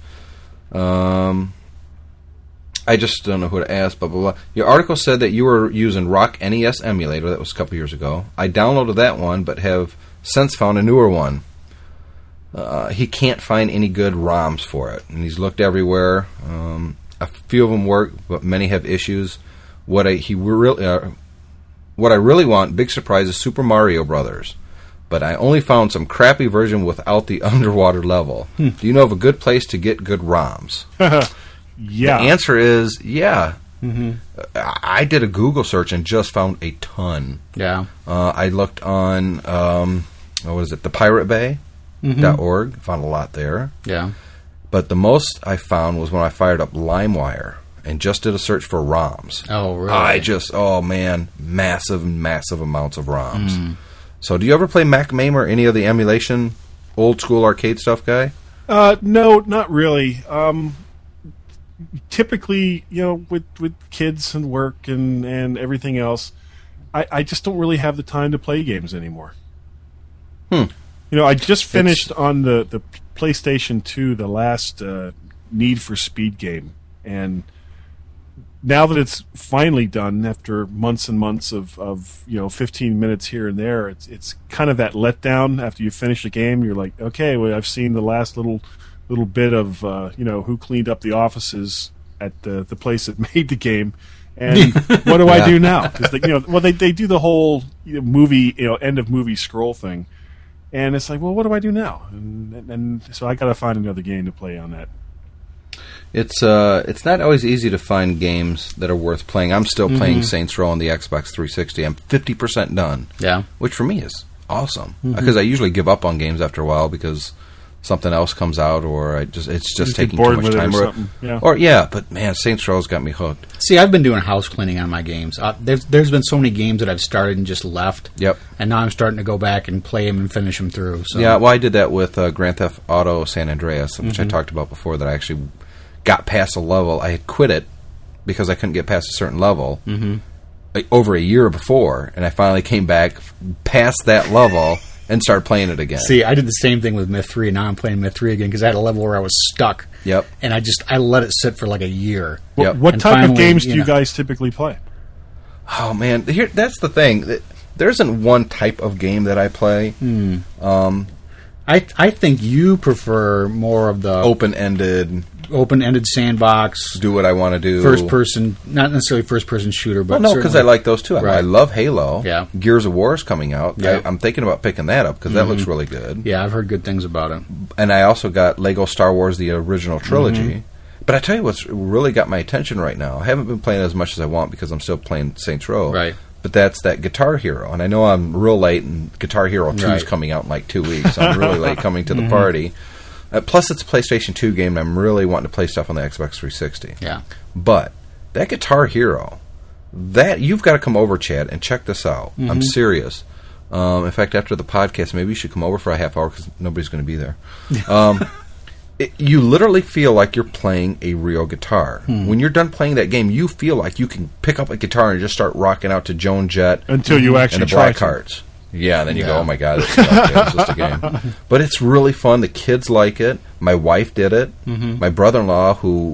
Um, I just don't know who to ask, blah, blah, blah. Your article said that you were using Rock N E S emulator. That was a couple years ago. I downloaded that one, but have since found a newer one. Uh, he can't find any good ROMs for it, and he's looked everywhere. Um, a few of them work, but many have issues. What I he really, uh, what I really want, big surprise, is Super Mario Brothers. But I only found some crappy version without the underwater level. Hmm. Do you know of a good place to get good ROMs? Yeah. The answer is yeah. Mm-hmm. I I did a Google search and just found a ton. Yeah. Uh, I looked on, um, what was it, the Pirate Bay dot org. Found a lot there. Yeah. But the most I found was when I fired up LimeWire and just did a search for ROMs. Oh, really? I just, oh man, massive, massive amounts of ROMs. Mm. So do you ever play MacMaim or any of the emulation, old school arcade stuff, Guy? Uh, no, not really. Um, typically, you know, with, with kids and work and, and everything else, I, I just don't really have the time to play games anymore. Hmm. You know, I just finished on the, the PlayStation two the last uh, Need for Speed game, and now that it's finally done after months and months of, of you know fifteen minutes here and there, it's it's kind of that letdown after you finish the game. You're like, okay, well, I've seen the last little little bit of uh, you know who cleaned up the offices at the the place that made the game, and what do I Yeah. do now? 'Cause they, you know, well, they they do the whole you know, movie you know end of movie scroll thing, and it's like, well, what do I do now? And, and, and so I got to find another game to play on that. It's uh, it's not always easy to find games that are worth playing. I'm still playing Mm-hmm. Saints Row on the Xbox three sixty. I'm fifty percent done, Yeah. which for me is awesome Mm-hmm. because I usually give up on games after a while because something else comes out or I just it's just You get taking bored too much with it or time. something, yeah. or yeah, but man, Saints Row's got me hooked. See, I've been doing house cleaning on my games. Uh, there's there's been so many games that I've started and just left. Yep. And now I'm starting to go back and play them and finish them through. So Yeah, well, I did that with uh, Grand Theft Auto San Andreas, which Mm-hmm. I talked about before. That I actually got past a level. I had quit it because I couldn't get past a certain level Mm-hmm. like, over a year before, and I finally came back past that level and started playing it again. See, I did the same thing with Myth three, and now I'm playing Myth three again because I had a level where I was stuck. Yep. And I just I let it sit for like a year. What, Yep. what And type finally, of games do you you know. guys typically play? Oh man, here that's the thing. Th- There isn't one type of game that I play. Hmm. Um, I I think you prefer more of the open-ended, open-ended sandbox, do what I want to do. first person, not necessarily first person shooter, but Well, no, because I certainly- like those too. I, Right. I love Halo. Yeah. Gears of War is coming out. Yeah. I, I'm thinking about picking that up because that looks really good. Yeah, I've heard good things about it. And I also got Lego Star Wars, the original trilogy. Mm-hmm. But I tell you what's really got my attention right now. I haven't been playing as much as I want because I'm still playing Saints Row. Right. But that's that Guitar Hero. And I know I'm real late, and Guitar Hero two is Right. coming out in like two weeks. I'm really late coming to the Mm-hmm. party. Uh, plus, it's a PlayStation two game, and I'm really wanting to play stuff on the Xbox three sixty. Yeah. But that Guitar Hero, that you've got to come over, Chad, and check this out. Mm-hmm. I'm serious. Um, in fact, after the podcast, maybe you should come over for a half hour because nobody's going to be there. Um, it, you literally feel like you're playing a real guitar. Hmm. When you're done playing that game, you feel like you can pick up a guitar and just start rocking out to Joan Jett Until you and actually the try Black to. Hearts. Yeah, and then you Yeah. go, oh my god, it's, okay, it's just a game. But it's really fun. The kids like it. My wife did it. Mm-hmm. My brother-in-law, who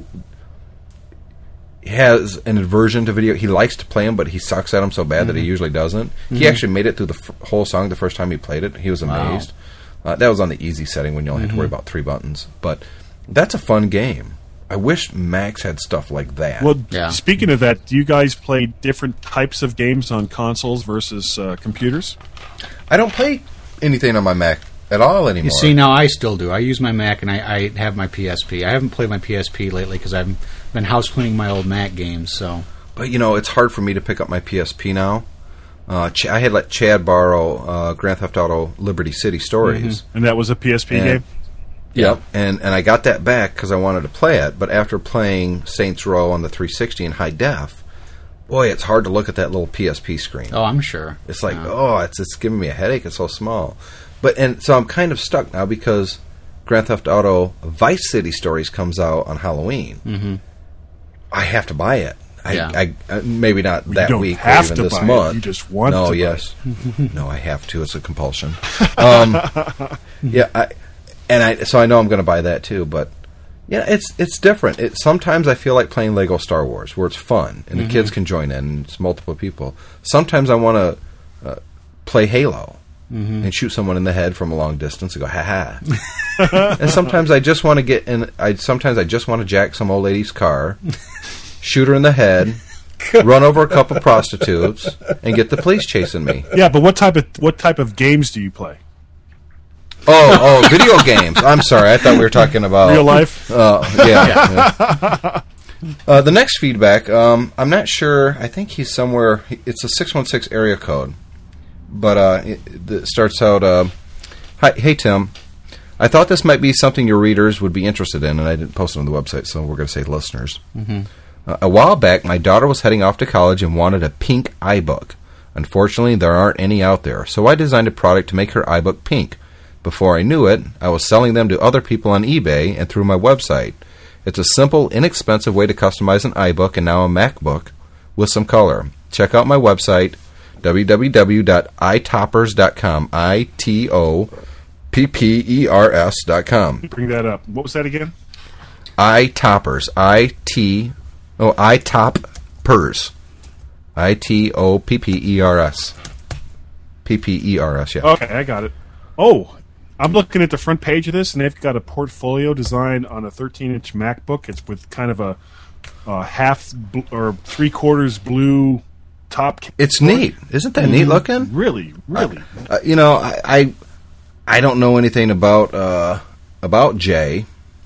has an aversion to video, he likes to play them, but he sucks at them so bad mm-hmm. that he usually doesn't. Mm-hmm. He actually made it through the f- whole song the first time he played it. He was amazed. Wow. Uh, that was on the easy setting when you only mm-hmm. had to worry about three buttons. But that's a fun game. I wish Macs had stuff like that. Well, yeah. Speaking of that, do you guys play different types of games on consoles versus uh, computers? I don't play anything on my Mac at all anymore. You see, now I still do. I use my Mac and I, I have my P S P. I haven't played my P S P lately because I've been house cleaning my old Mac games. So, but you know, it's hard for me to pick up my P S P now. Uh, Ch- I had let Chad borrow uh, Grand Theft Auto Liberty City Stories, mm-hmm. and that was a P S P and, game. Yep, and and I got that back because I wanted to play it. But after playing Saints Row on the three sixty in high def, boy, it's hard to look at that little P S P screen. Oh, I'm sure. It's like, yeah. oh, it's it's giving me a headache. It's so small. But and so I'm kind of stuck now because Grand Theft Auto Vice City Stories comes out on Halloween. Mm-hmm. I have to buy it. I, Yeah. I, I maybe not You that don't week have or even to this buy it, month. you just want no, to buy yes, no, I have to. It's a compulsion. Um, yeah, I, and I so I know I'm going to buy that too. But yeah, it's it's different. It sometimes I feel like playing Lego Star Wars, where it's fun and the Mm-hmm. kids can join in. And it's multiple people. Sometimes I want to uh, play Halo. Mm-hmm. And shoot someone in the head from a long distance and go ha ha. And sometimes I just want to get in. I sometimes I just want to jack some old lady's car, shoot her in the head, run over a couple prostitutes, and get the police chasing me. Yeah, but what type of what type of games do you play? Oh, oh, video games. I'm sorry. I thought we were talking about Real life? Uh, yeah. yeah. Uh, the next feedback. Um, I'm not sure. I think he's somewhere. It's a six one six area code. But uh, it, it starts out, uh, Hi, hey, Tim. I thought this might be something your readers would be interested in, and I didn't post it on the website, so we're going to say listeners. Mm-hmm. Uh, a while back, my daughter was heading off to college and wanted a pink iBook. Unfortunately, there aren't any out there, so I designed a product to make her iBook pink. Before I knew it, I was selling them to other people on eBay and through my website. It's a simple, inexpensive way to customize an iBook and now a MacBook with some color. Check out my website, w w w dot i toppers dot com. I T O P P E R S dot com. Bring that up. What was that again? iToppers. I T Oh, iToppers. I T O P P E R S. P P E R S, yeah. Okay, I got it. Oh, I'm looking at the front page of this, and they've got a portfolio design on a thirteen inch MacBook. It's with kind of a, a half bl- or three quarters blue top. It's neat. Isn't that neat looking? Really, really. Uh, you know, I, I I don't know anything about uh, about Jay.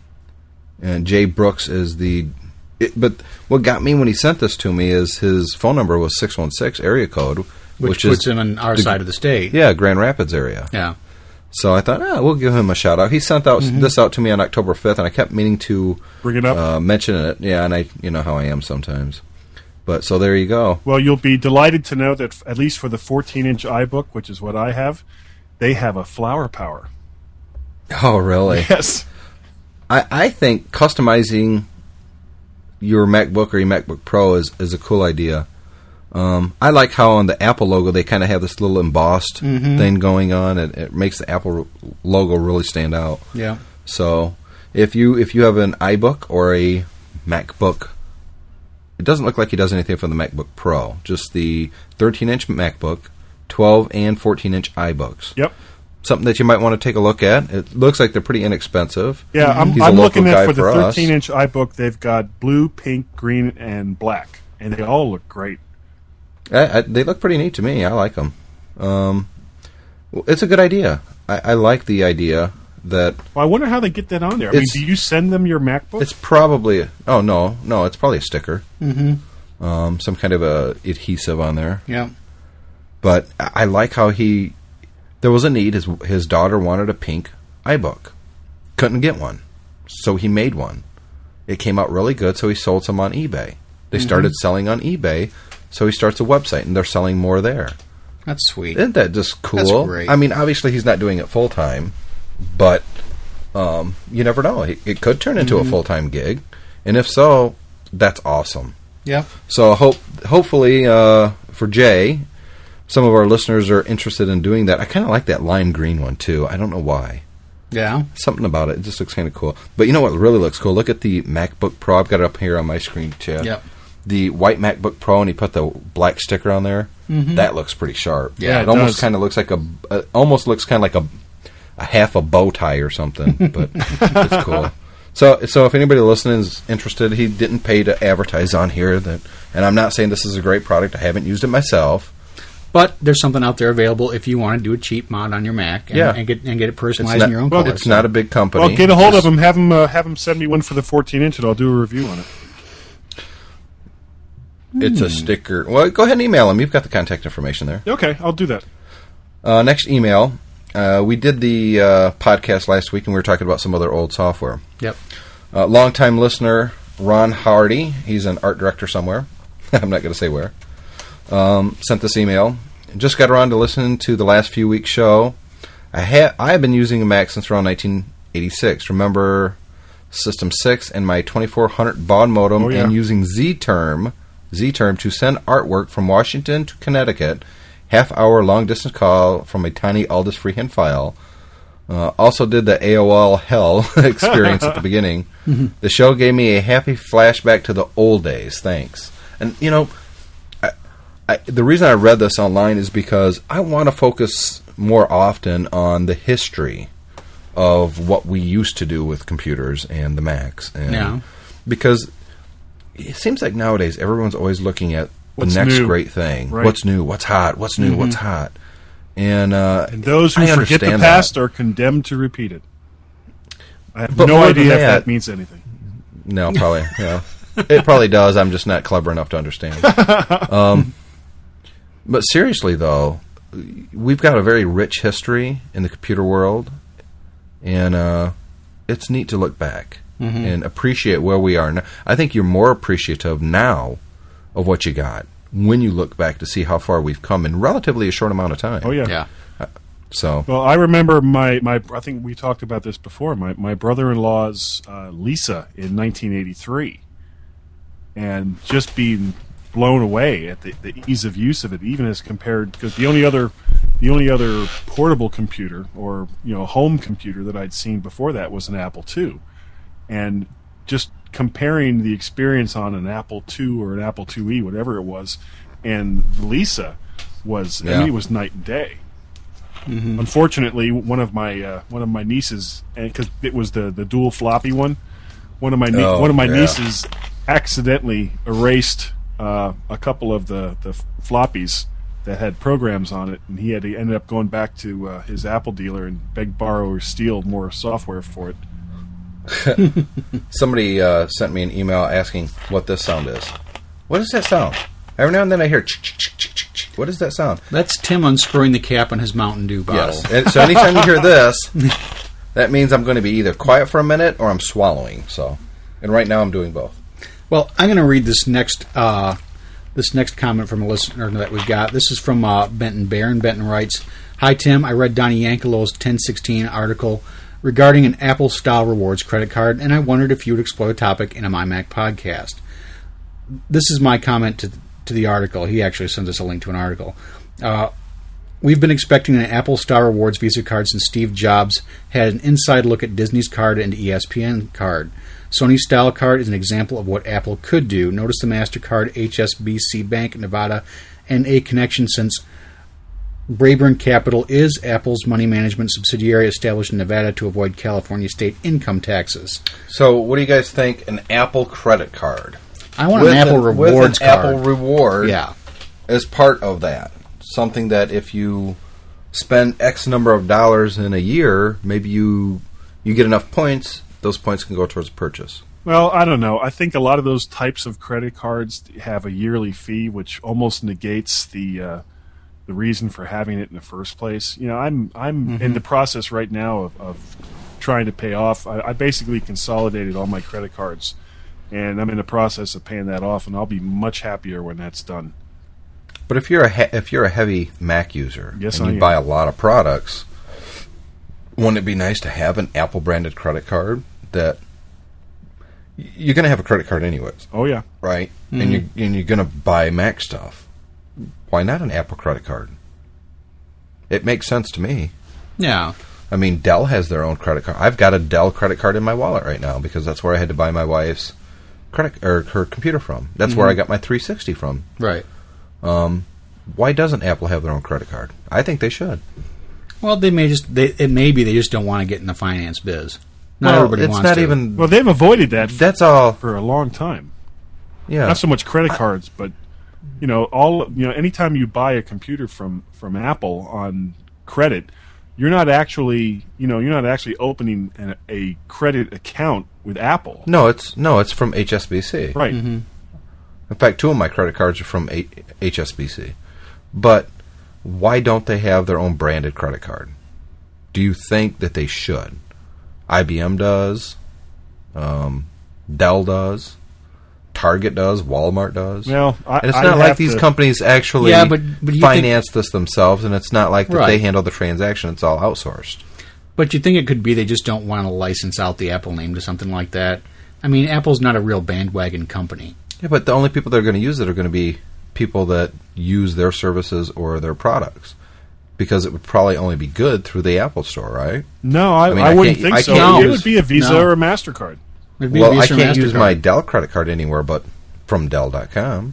And Jay Brooks is the. It, but what got me when he sent this to me is his phone number was six one six area code, Which, which puts is him on our the- side of the state. yeah, Grand Rapids area. Yeah. So I thought, ah, we'll give him a shout out. He sent out this out to me on October fifth, and I kept meaning to Bring it up. uh, mention it. Yeah, and I, you know how I am sometimes. But so there you go. Well, you'll be delighted to know that f- at least for the fourteen inch iBook, which is what I have, they have a flower power. Oh, really? Yes. I, I think customizing your MacBook or your MacBook Pro is, is a cool idea. Um, I like how on the Apple logo they kind of have this little embossed thing going on, and it makes the Apple logo really stand out. Yeah. So if you if you have an iBook or a MacBook, it doesn't look like he does anything for the MacBook Pro. Just the thirteen inch MacBook, twelve and fourteen inch iBooks. Yep. Something that you might want to take a look at. It looks like they're pretty inexpensive. Yeah, I'm, He's a I'm local looking guy at for the for us. thirteen inch iBook. They've got blue, pink, green, and black, and they all look great. I, I, they look pretty neat to me. I like them. Um, well, it's a good idea. I, I like the idea that Well, I wonder how they get that on there. I mean, It's- do you send them your MacBook? it's probably. Oh no, no, it's probably a sticker. Mm-hmm. Um, some kind of a adhesive on there. Yeah. But I, I like how he. There was a need. His his daughter wanted a pink iBook, couldn't get one, so he made one. It came out really good, so he sold some on eBay. They Mm-hmm. started selling on eBay, so he starts a website, and they're selling more there. That's sweet. Isn't that just cool? That's great. I mean, obviously he's not doing it full time, but um, you never know. It, it could turn into Mm-hmm. a full time gig, and if so, that's awesome. Yeah. So hope hopefully uh, for Jay, some of our listeners are interested in doing that. I kind of like that lime green one, too. I don't know why. Yeah. Something about it. It just looks kind of cool. But you know what really looks cool? Look at the MacBook Pro. I've got it up here on my screen, Chad. Yep. The white MacBook Pro, and he put the black sticker on there. Mm-hmm. That looks pretty sharp. Yeah, it, it almost does. kind of looks like a, uh, almost looks kind of like a, a half a bow tie or something. But it's cool. So, so if anybody listening is interested, he didn't pay to advertise on here. That, and I'm not saying this is a great product. I haven't used it myself. But there's something out there available if you want to do a cheap mod on your Mac and, Yeah. and get and get it personalized It's not, in your own well, color. it's not a big company. Well, get a hold It's of him. Have him uh, have him send me one for the fourteen inch, and I'll do a review on it. It's a sticker. Well, go ahead and email him. You've got the contact information there. Okay, I'll do that. Uh, next email. Uh, we did the uh, podcast last week, and we were talking about some other old software. Yep. Uh, longtime listener Ron Hardy, he's an art director somewhere. I'm not going to say where. Um, sent this email. Just got around to listening to the last few weeks' show. I ha- I have been using a Mac since around nineteen eighty-six. Remember System six and my twenty-four hundred baud modem, Oh, yeah. and using Z-Term, Z-Term to send artwork from Washington to Connecticut. Half-hour long-distance call from a tiny Aldous Freehand file. Uh, also did the A O L hell experience at the beginning. The show gave me a happy flashback to the old days. Thanks. And, you know, I, I, the reason I read this online is because I want to focus more often on the history of what we used to do with computers and the Macs. And Yeah. Because it seems like nowadays everyone's always looking at What's the next new. great thing. Right. What's new? What's hot? What's new? What's hot? And, uh, And those who I forget the understand past that. are condemned to repeat it. I have But no more than idea if that- that means anything. No, probably. Yeah, it probably does. I'm just not clever enough to understand. Um, but seriously, though, we've got a very rich history in the computer world, and uh, it's neat to look back Mm-hmm. and appreciate where we are now. I think you're more appreciative now of what you got when you look back to see how far we've come in relatively a short amount of time. Oh, yeah. Yeah. So, Well, I remember my, my I think we talked about this before, my, my brother-in-law's uh, Lisa in nineteen eighty-three. And just being blown away at the, the ease of use of it, even as compared, because the only other the only other portable computer or, you know, home computer that I'd seen before that was an Apple two. And just comparing the experience on an Apple two or an Apple two E, whatever it was, and Lisa was, I Yeah. mean, it was night and day. Unfortunately, one of my uh, one of my nieces, because it was the, the dual floppy one, one of my nie- Oh, one of my yeah. nieces accidentally erased uh, a couple of the, the floppies that had programs on it, and he had to ended up going back to uh, his Apple dealer and beg, borrow, or steal more software for it. somebody uh, sent me an email asking what this sound is. What is that sound? Every now and then I hear ch ch ch ch ch ch. What is that sound? That's Tim unscrewing the cap on his Mountain Dew bottle. Yes. And so anytime you hear this, that means I'm going to be either quiet for a minute or I'm swallowing. So, and right now I'm doing both. Well, I'm going to read this next uh, this next comment from a listener that we've got. This is from uh, Benton Barron. Benton writes, "Hi Tim, I read Donnie Yankelow's ten sixteen article regarding an Apple-style rewards credit card, and I wondered if you would explore the topic in a MyMac podcast." This is my comment to to the article. He actually sends us a link to an article. Uh, We've been expecting an Apple Star Rewards Visa card since Steve Jobs had an inside look at Disney's card and E S P N card. Sony's style card is an example of what Apple could do. Notice the MasterCard, H S B C Bank, Nevada, and a connection since Brayburn Capital is Apple's money management subsidiary established in Nevada to avoid California state income taxes. So, what do you guys think? An Apple credit card. I want With an Apple an- with Rewards an card. Apple Reward Yeah. as part of that. Something that if you spend X number of dollars in a year, maybe you you get enough points, those points can go towards a purchase. Well, I don't know. I think a lot of those types of credit cards have a yearly fee, which almost negates the uh, the reason for having it in the first place. You know, I'm I'm Mm-hmm. in the process right now of, of trying to pay off. I, I basically consolidated all my credit cards, and I'm in the process of paying that off, and I'll be much happier when that's done. But if you're a he- if you're a heavy Mac user Yes, and I you am. buy a lot of products, wouldn't it be nice to have an Apple branded credit card that y- you're going to have a credit card anyways, Oh yeah, right? And you and you're going to buy Mac stuff. Why not an Apple credit card? It makes sense to me. Yeah. I mean, Dell has their own credit card. I've got a Dell credit card in my wallet right now because that's where I had to buy my wife's credit or her computer from. That's mm-hmm. where I got my three sixty from. Right. Um, why doesn't Apple have their own credit card? I think they should. Well, they may just. They, it may be they just don't want to get in the finance biz. Not well, everybody it's wants not to. even. Well, they've avoided that. That's all for a long time. Yeah. Not so much credit cards, but you know, all you know. Anytime you buy a computer from from Apple on credit, you're not actually, you know, you're not actually opening an, a credit account with Apple. No, it's no, it's from H S B C. Right. Mm-hmm. In fact, two of my credit cards are from a- H S B C. But why don't they have their own branded credit card? Do you think that they should? I B M does. Um, Dell does. Target does. Walmart does. Well, I, and it's I'd not like have these to- companies actually Yeah, but- but you finance this themselves, and it's not like that Right. they handle the transaction. It's all outsourced. But you think it could be they just don't want to license out the Apple name to something like that? I mean, Apple's not a real bandwagon company. Yeah, but the only people that are going to use it are going to be people that use their services or their products. Because it would probably only be good through the Apple Store, right? No, I, I mean, I I wouldn't can't- think I so. can't It use- would be a Visa No. or a MasterCard. It'd be Well, a I Visa or can't use MasterCard. my Dell credit card anywhere but from Dell dot com.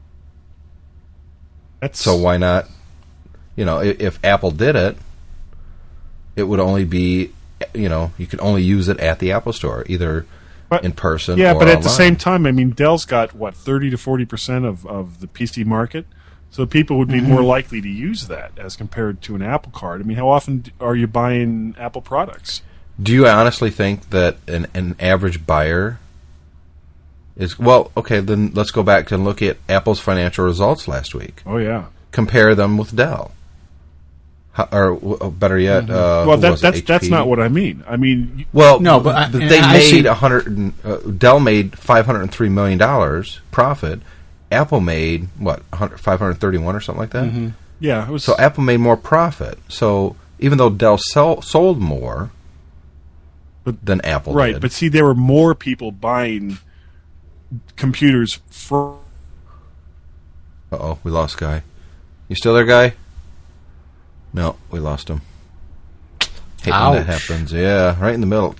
That's So why not? You know, if, if Apple did it, it would only be, you know, you could only use it at the Apple Store, either But- in person Yeah, or but at the online. same time, I mean, Dell's got, what, thirty to forty percent of, of the P C market? So people would be Mm-hmm. more likely to use that as compared to an Apple card. I mean, how often d- are you buying Apple products? Do you honestly think that an, an average buyer is... Well, okay, then let's go back and look at Apple's financial results last week. Oh, yeah. Compare them with Dell. How, or w- better yet, uh, well, who that, was it, that's H P? that's not what I mean. I mean, you- Well, No, but I- they I made see- a hundred. and- Uh, Dell made five hundred and three million dollars profit. Apple made what five hundred thirty-one or something like that. Mm-hmm. yeah, it was. So Apple made more profit. So even though Dell sell, sold more But- than Apple right, did, but see, there were more people buying computers for. uh oh, we lost Guy. You still there, Guy? No, we lost him. Hate when that Ouch. happens. Yeah, right in the middle.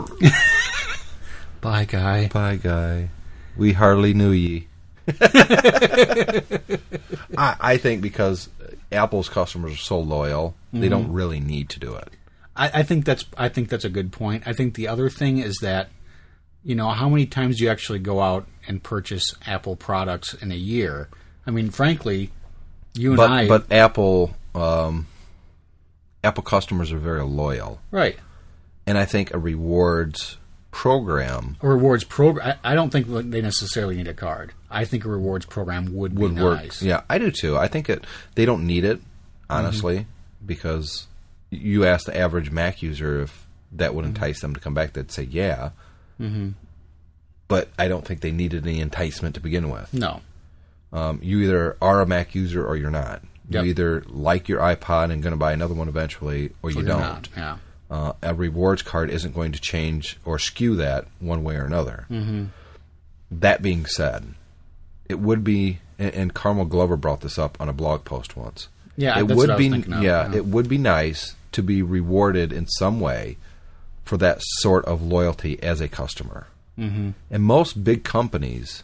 Bye, guy. Bye, Guy. We hardly knew ye. I, I think because Apple's customers are so loyal, Mm-hmm. they don't really need to do it. I, I think that's I think that's a good point. I think the other thing is that, you know, how many times do you actually go out and purchase Apple products in a year? I mean, frankly, you and But I, but Apple um, Apple customers are very loyal, right? and I think a rewards program A rewards program. I, I don't think they necessarily need a card. I think a rewards program would, would be work. nice. Yeah, I do too. I think it. They don't need it, honestly, Mm-hmm. because you ask the average Mac user if that would entice them to come back. They'd say yeah. Mm-hmm. But I don't think they needed any enticement to begin with. No. Um, you either are a Mac user or you're not. Yep. You either like your iPod and going to buy another one eventually, or you Or you're don't. not, yeah. Uh, a rewards card isn't going to change or skew that one way or another. Mm-hmm. That being said, it would be, and, and Carmel Glover brought this up on a blog post once. Yeah, it that's would what I was be, thinking of, yeah, yeah. it would be nice to be rewarded in some way for that sort of loyalty as a customer. Mm-hmm. And most big companies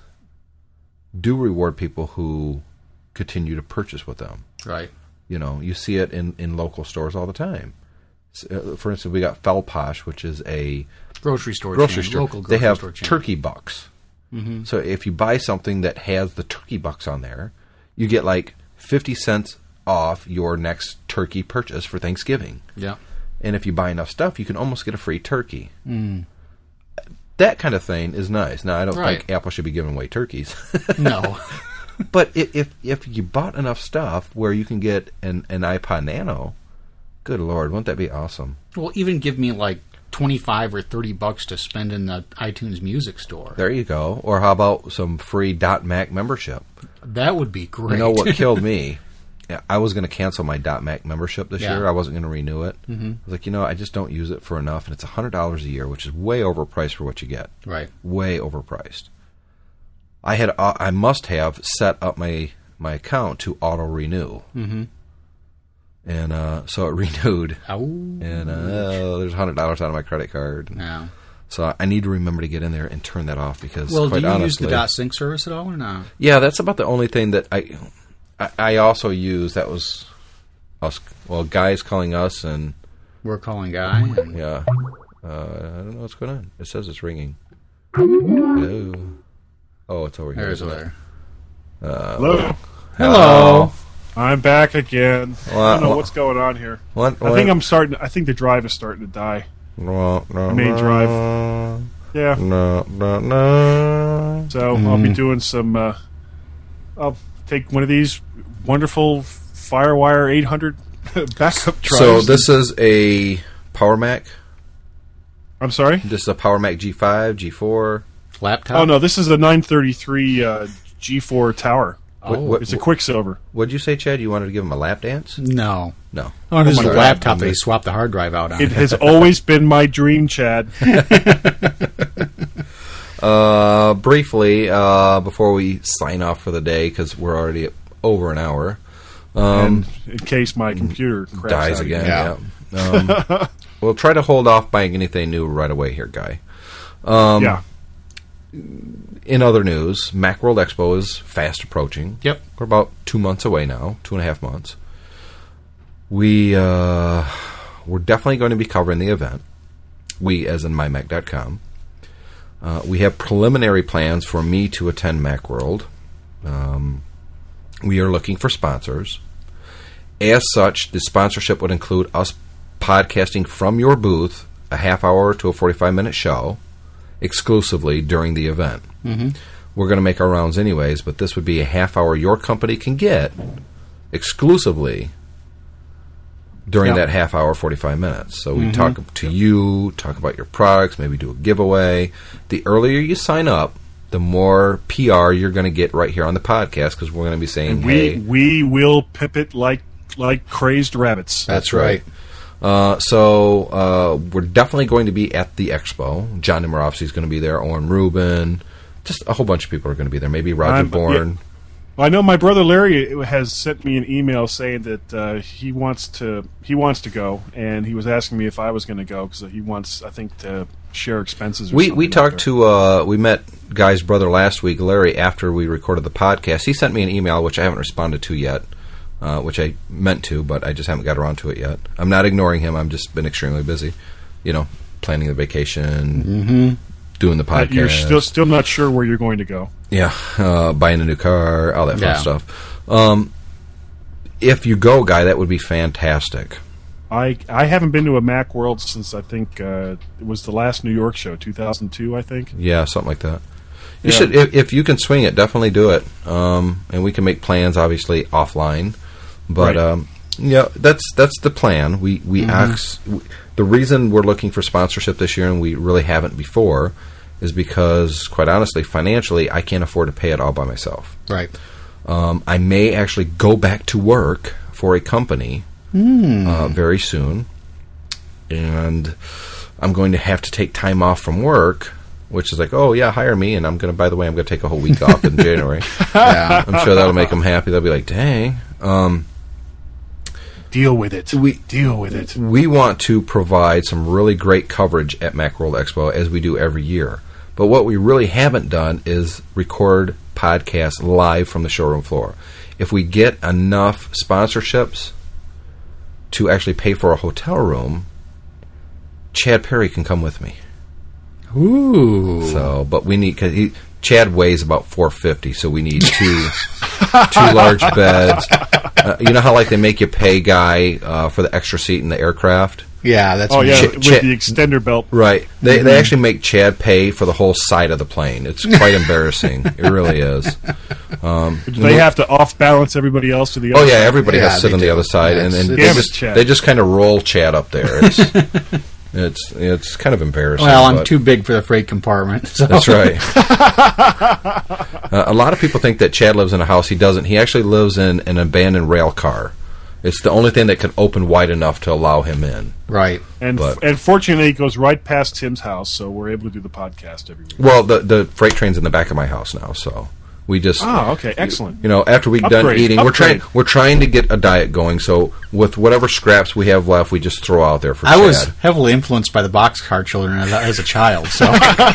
do reward people who continue to purchase with them. Right. You know, you see it in, in local stores all the time. S- uh, For instance, we got Felposh, which is a Grocery store grocery chain, store. local grocery They have store chain. turkey bucks. Mm-hmm. So if you buy something that has the turkey bucks on there, you get like fifty cents off your next turkey purchase for Thanksgiving. Yeah. And if you buy enough stuff, you can almost get a free turkey. Mm. That kind of thing is nice. Now, I don't Right. think Apple should be giving away turkeys. No. But if, if if you bought enough stuff where you can get an, an iPod Nano, good Lord, wouldn't that be awesome? Well, even give me like twenty-five or thirty bucks to spend in the iTunes Music Store. There you go. Or how about some free .Mac membership? That would be great. You know what killed me? Yeah, I was going to cancel my .Mac membership this Yeah. year. I wasn't going to renew it. Mm-hmm. I was like, you know, I just don't use it for enough, and it's one hundred dollars a year, which is way overpriced for what you get. Right. Way overpriced. I had uh, I must have set up my my account to auto renew. Mm-hmm. and uh, so it renewed. Oh. And uh, oh, there's one hundred dollars out of my credit card. Yeah. So I need to remember to get in there and turn that off because, Well, quite do you honestly, use the .sync service at all or not? yeah, that's about the only thing that I I, I also use. That was us. Well, guys calling us and We're calling Guy. And yeah, uh, I don't know what's going on. It says it's ringing. Hello. Oh, it's over here. There's isn't it? there. Uh, Hello. Hello. I'm back again. Well, I don't know well- what's going on here. What, I think I'm starting. I think the drive is starting to die. No, no, main no, drive. Yeah. No, no, no. So I'll be doing some. Uh, I'll take one of these wonderful FireWire eight hundred backup drives. So this is a Power Mac. I'm sorry. This is a Power Mac G five, G four. Laptop? Oh no, this is a nine thirty-three uh, G four Tower. What, Oh. what, It's a Quicksilver. what'd you say, Chad? You wanted to give him a lap dance? No. No. Oh, this my is a God. laptop that he swapped the hard drive out on. It has always been my dream, Chad. Uh, briefly, uh, before we sign off for the day, because we're already at over an hour, um, and in case my computer craps dies out again. Yeah. Yeah. Um, we'll try to hold off buying anything new right away here, Guy. Um, yeah. In other news, Macworld Expo is fast approaching. Yep. We're about two months away now, two and a half months. We, uh, we're definitely going to be covering the event. We, as in my mac dot com. Uh, we have preliminary plans for me to attend Macworld. Um, we are looking for sponsors. As such, the sponsorship would include us podcasting from your booth a half hour to a forty-five minute show exclusively during the event. Mm-hmm. We're going to make our rounds anyways, but this would be a half hour your company can get exclusively during Yeah. that half hour, forty-five minutes. So we Mm-hmm. talk to you, talk about your products, maybe do a giveaway. The earlier you sign up, the more P R you're going to get right here on the podcast because we're going to be saying, And we hey. we will pip it like like crazed rabbits. That's right. Uh, so uh, we're definitely going to be at the expo. John Nemirovsky is going to be there. Owen Rubin. Just a whole bunch of people are going to be there. Maybe Roger I'm- Bourne. I know my brother Larry has sent me an email saying that uh, he wants to he wants to go, and he was asking me if I was going to go because he wants, I think, to share expenses. Or We something we out talked there. to uh, we met Guy's brother last week, Larry, after we recorded the podcast. He sent me an email which I haven't responded to yet, uh, which I meant to, but I just haven't got around to it yet. I'm not ignoring him. I've just been extremely busy, you know, planning the vacation, Mm-hmm. doing the Uh, podcast. You're still still not sure where you're going to go. Yeah, uh, buying a new car, all that fun Yeah. stuff. Um, if you go, Guy, that would be fantastic. I I haven't been to a Mac World since I think uh, it was the last New York show, two thousand two, I think. Yeah, something like that. You Yeah. should, if, if you can swing it, definitely do it. Um, and we can make plans, obviously, offline. But Right. um, yeah, that's that's the plan. We we ax, w the reason we're looking for sponsorship this year, and we really haven't before, is because, quite honestly, financially, I can't afford to pay it all by myself. Right. Um, I may actually go back to work for a company uh, very soon, and I'm going to have to take time off from work, which is like, oh yeah, hire me, and I'm going to. By the way, I'm going to take a whole week off in January. Yeah. I'm sure that'll make them happy. They'll be like, dang. Um, Deal with it. We- Deal with it. we want to provide some really great coverage at Macworld Expo as we do every year. But what we really haven't done is record podcasts live from the showroom floor. If we get enough sponsorships to actually pay for a hotel room, Chad Perry can come with me. Ooh. So, but we need, because Chad weighs about four fifty, so we need two two large beds. Uh, you know how like they make you pay, Guy, uh, for the extra seat in the aircraft? Yeah, that's Oh yeah, Ch- with ch- the extender belt. Right. They they actually make Chad pay for the whole side of the plane. It's quite embarrassing. It really is. Um, They have to off balance everybody else to the oh other yeah, side. everybody Yeah, has to sit they on the do. other side, and, and Yes. they Damn it, just Chad. they just kind of roll Chad up there. It's it's it's kind of embarrassing. Well, I'm but- too big for the freight compartment. So. That's right. uh, a lot of people think that Chad lives in a house. He doesn't. He actually lives in an abandoned rail car. It's the only thing that can open wide enough to allow him in. Right. And But- and fortunately, it goes right past Tim's house, so we're able to do the podcast every week. Well, the the freight train's in the back of my house now, so We just Oh, okay, excellent. You know, after we're done Upgrade, eating, we're upgrade. trying we're trying to get a diet going. So with whatever scraps we have left, we just throw out there for I Chad. was heavily influenced by the Boxcar Children as, as a child, so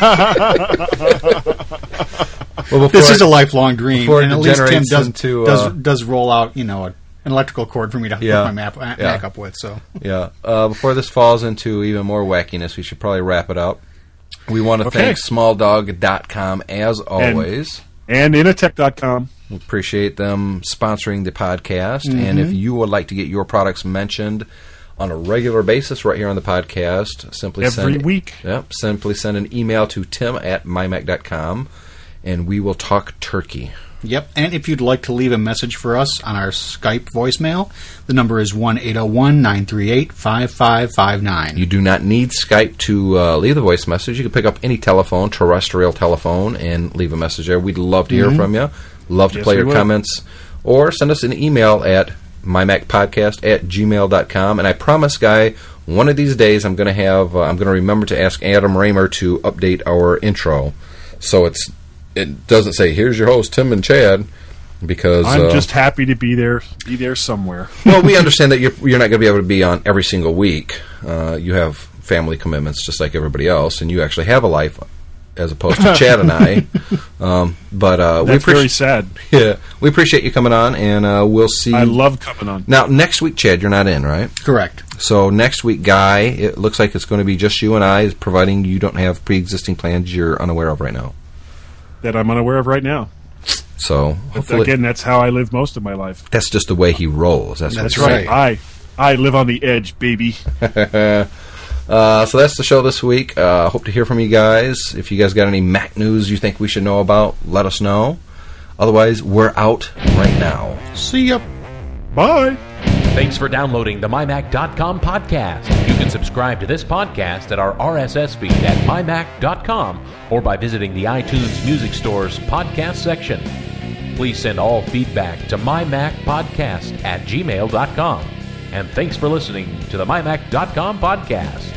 well, before this is I- a lifelong dream. before it And at least Tim degenerates does into, does uh, does roll out, you know, a, an electrical cord for me to hook Yeah. my map, uh, Yeah. Mac up with. So Yeah. Uh, before this falls into even more wackiness, we should probably wrap it up. We want to Okay. thank small dog dot com as always. And Inatech dot com. We appreciate them sponsoring the podcast. And if you would like to get your products mentioned on a regular basis right here on the podcast, simply Every send week. Yep, simply send an email to tim at my mac dot com, and we will talk turkey. Yep, and if you'd like to leave a message for us on our Skype voicemail, the number is one eight zero one, nine three eight, five five five nine. You do not need Skype to uh, leave the voice message. You can pick up any telephone, terrestrial telephone, and leave a message there. We'd love to hear from you. Love to Yes, play we your would. comments. Or send us an email at my mac podcast at gmail dot com. And I promise, Guy, one of these days I'm going to have, uh, I'm going to remember to ask Adam Raymer to update our intro. So it's it doesn't say, here's your host, Tim and Chad, because... I'm uh, just happy to be there, be there somewhere. well, we understand that you're you're not going to be able to be on every single week. Uh, you have family commitments just like everybody else, and you actually have a life as opposed to Chad and I. Um, but uh, we That's very appreciate sad. yeah, we appreciate you coming on, and uh, we'll see. I love coming on. Now next week, Chad, you're not in, right? Correct. So next week, Guy, it looks like it's going to be just you and I, providing you don't have pre-existing plans you're unaware of right now. That I'm unaware of right now. So But hopefully, again, that's how I live most of my life. that's just the way he rolls. That's, That's what he's right. I I live on the edge, baby. Uh, so that's the show this week. Uh, hope to hear from you guys. If you guys got any Mac news you think we should know about, let us know. Otherwise, we're out right now. See ya. Bye. Thanks for downloading the my mac dot com podcast. You can subscribe to this podcast at our R S S feed at my mac dot com or by visiting the iTunes Music Store's podcast section. Please send all feedback to my mac podcast at gmail dot com. And thanks for listening to the my mac dot com podcast.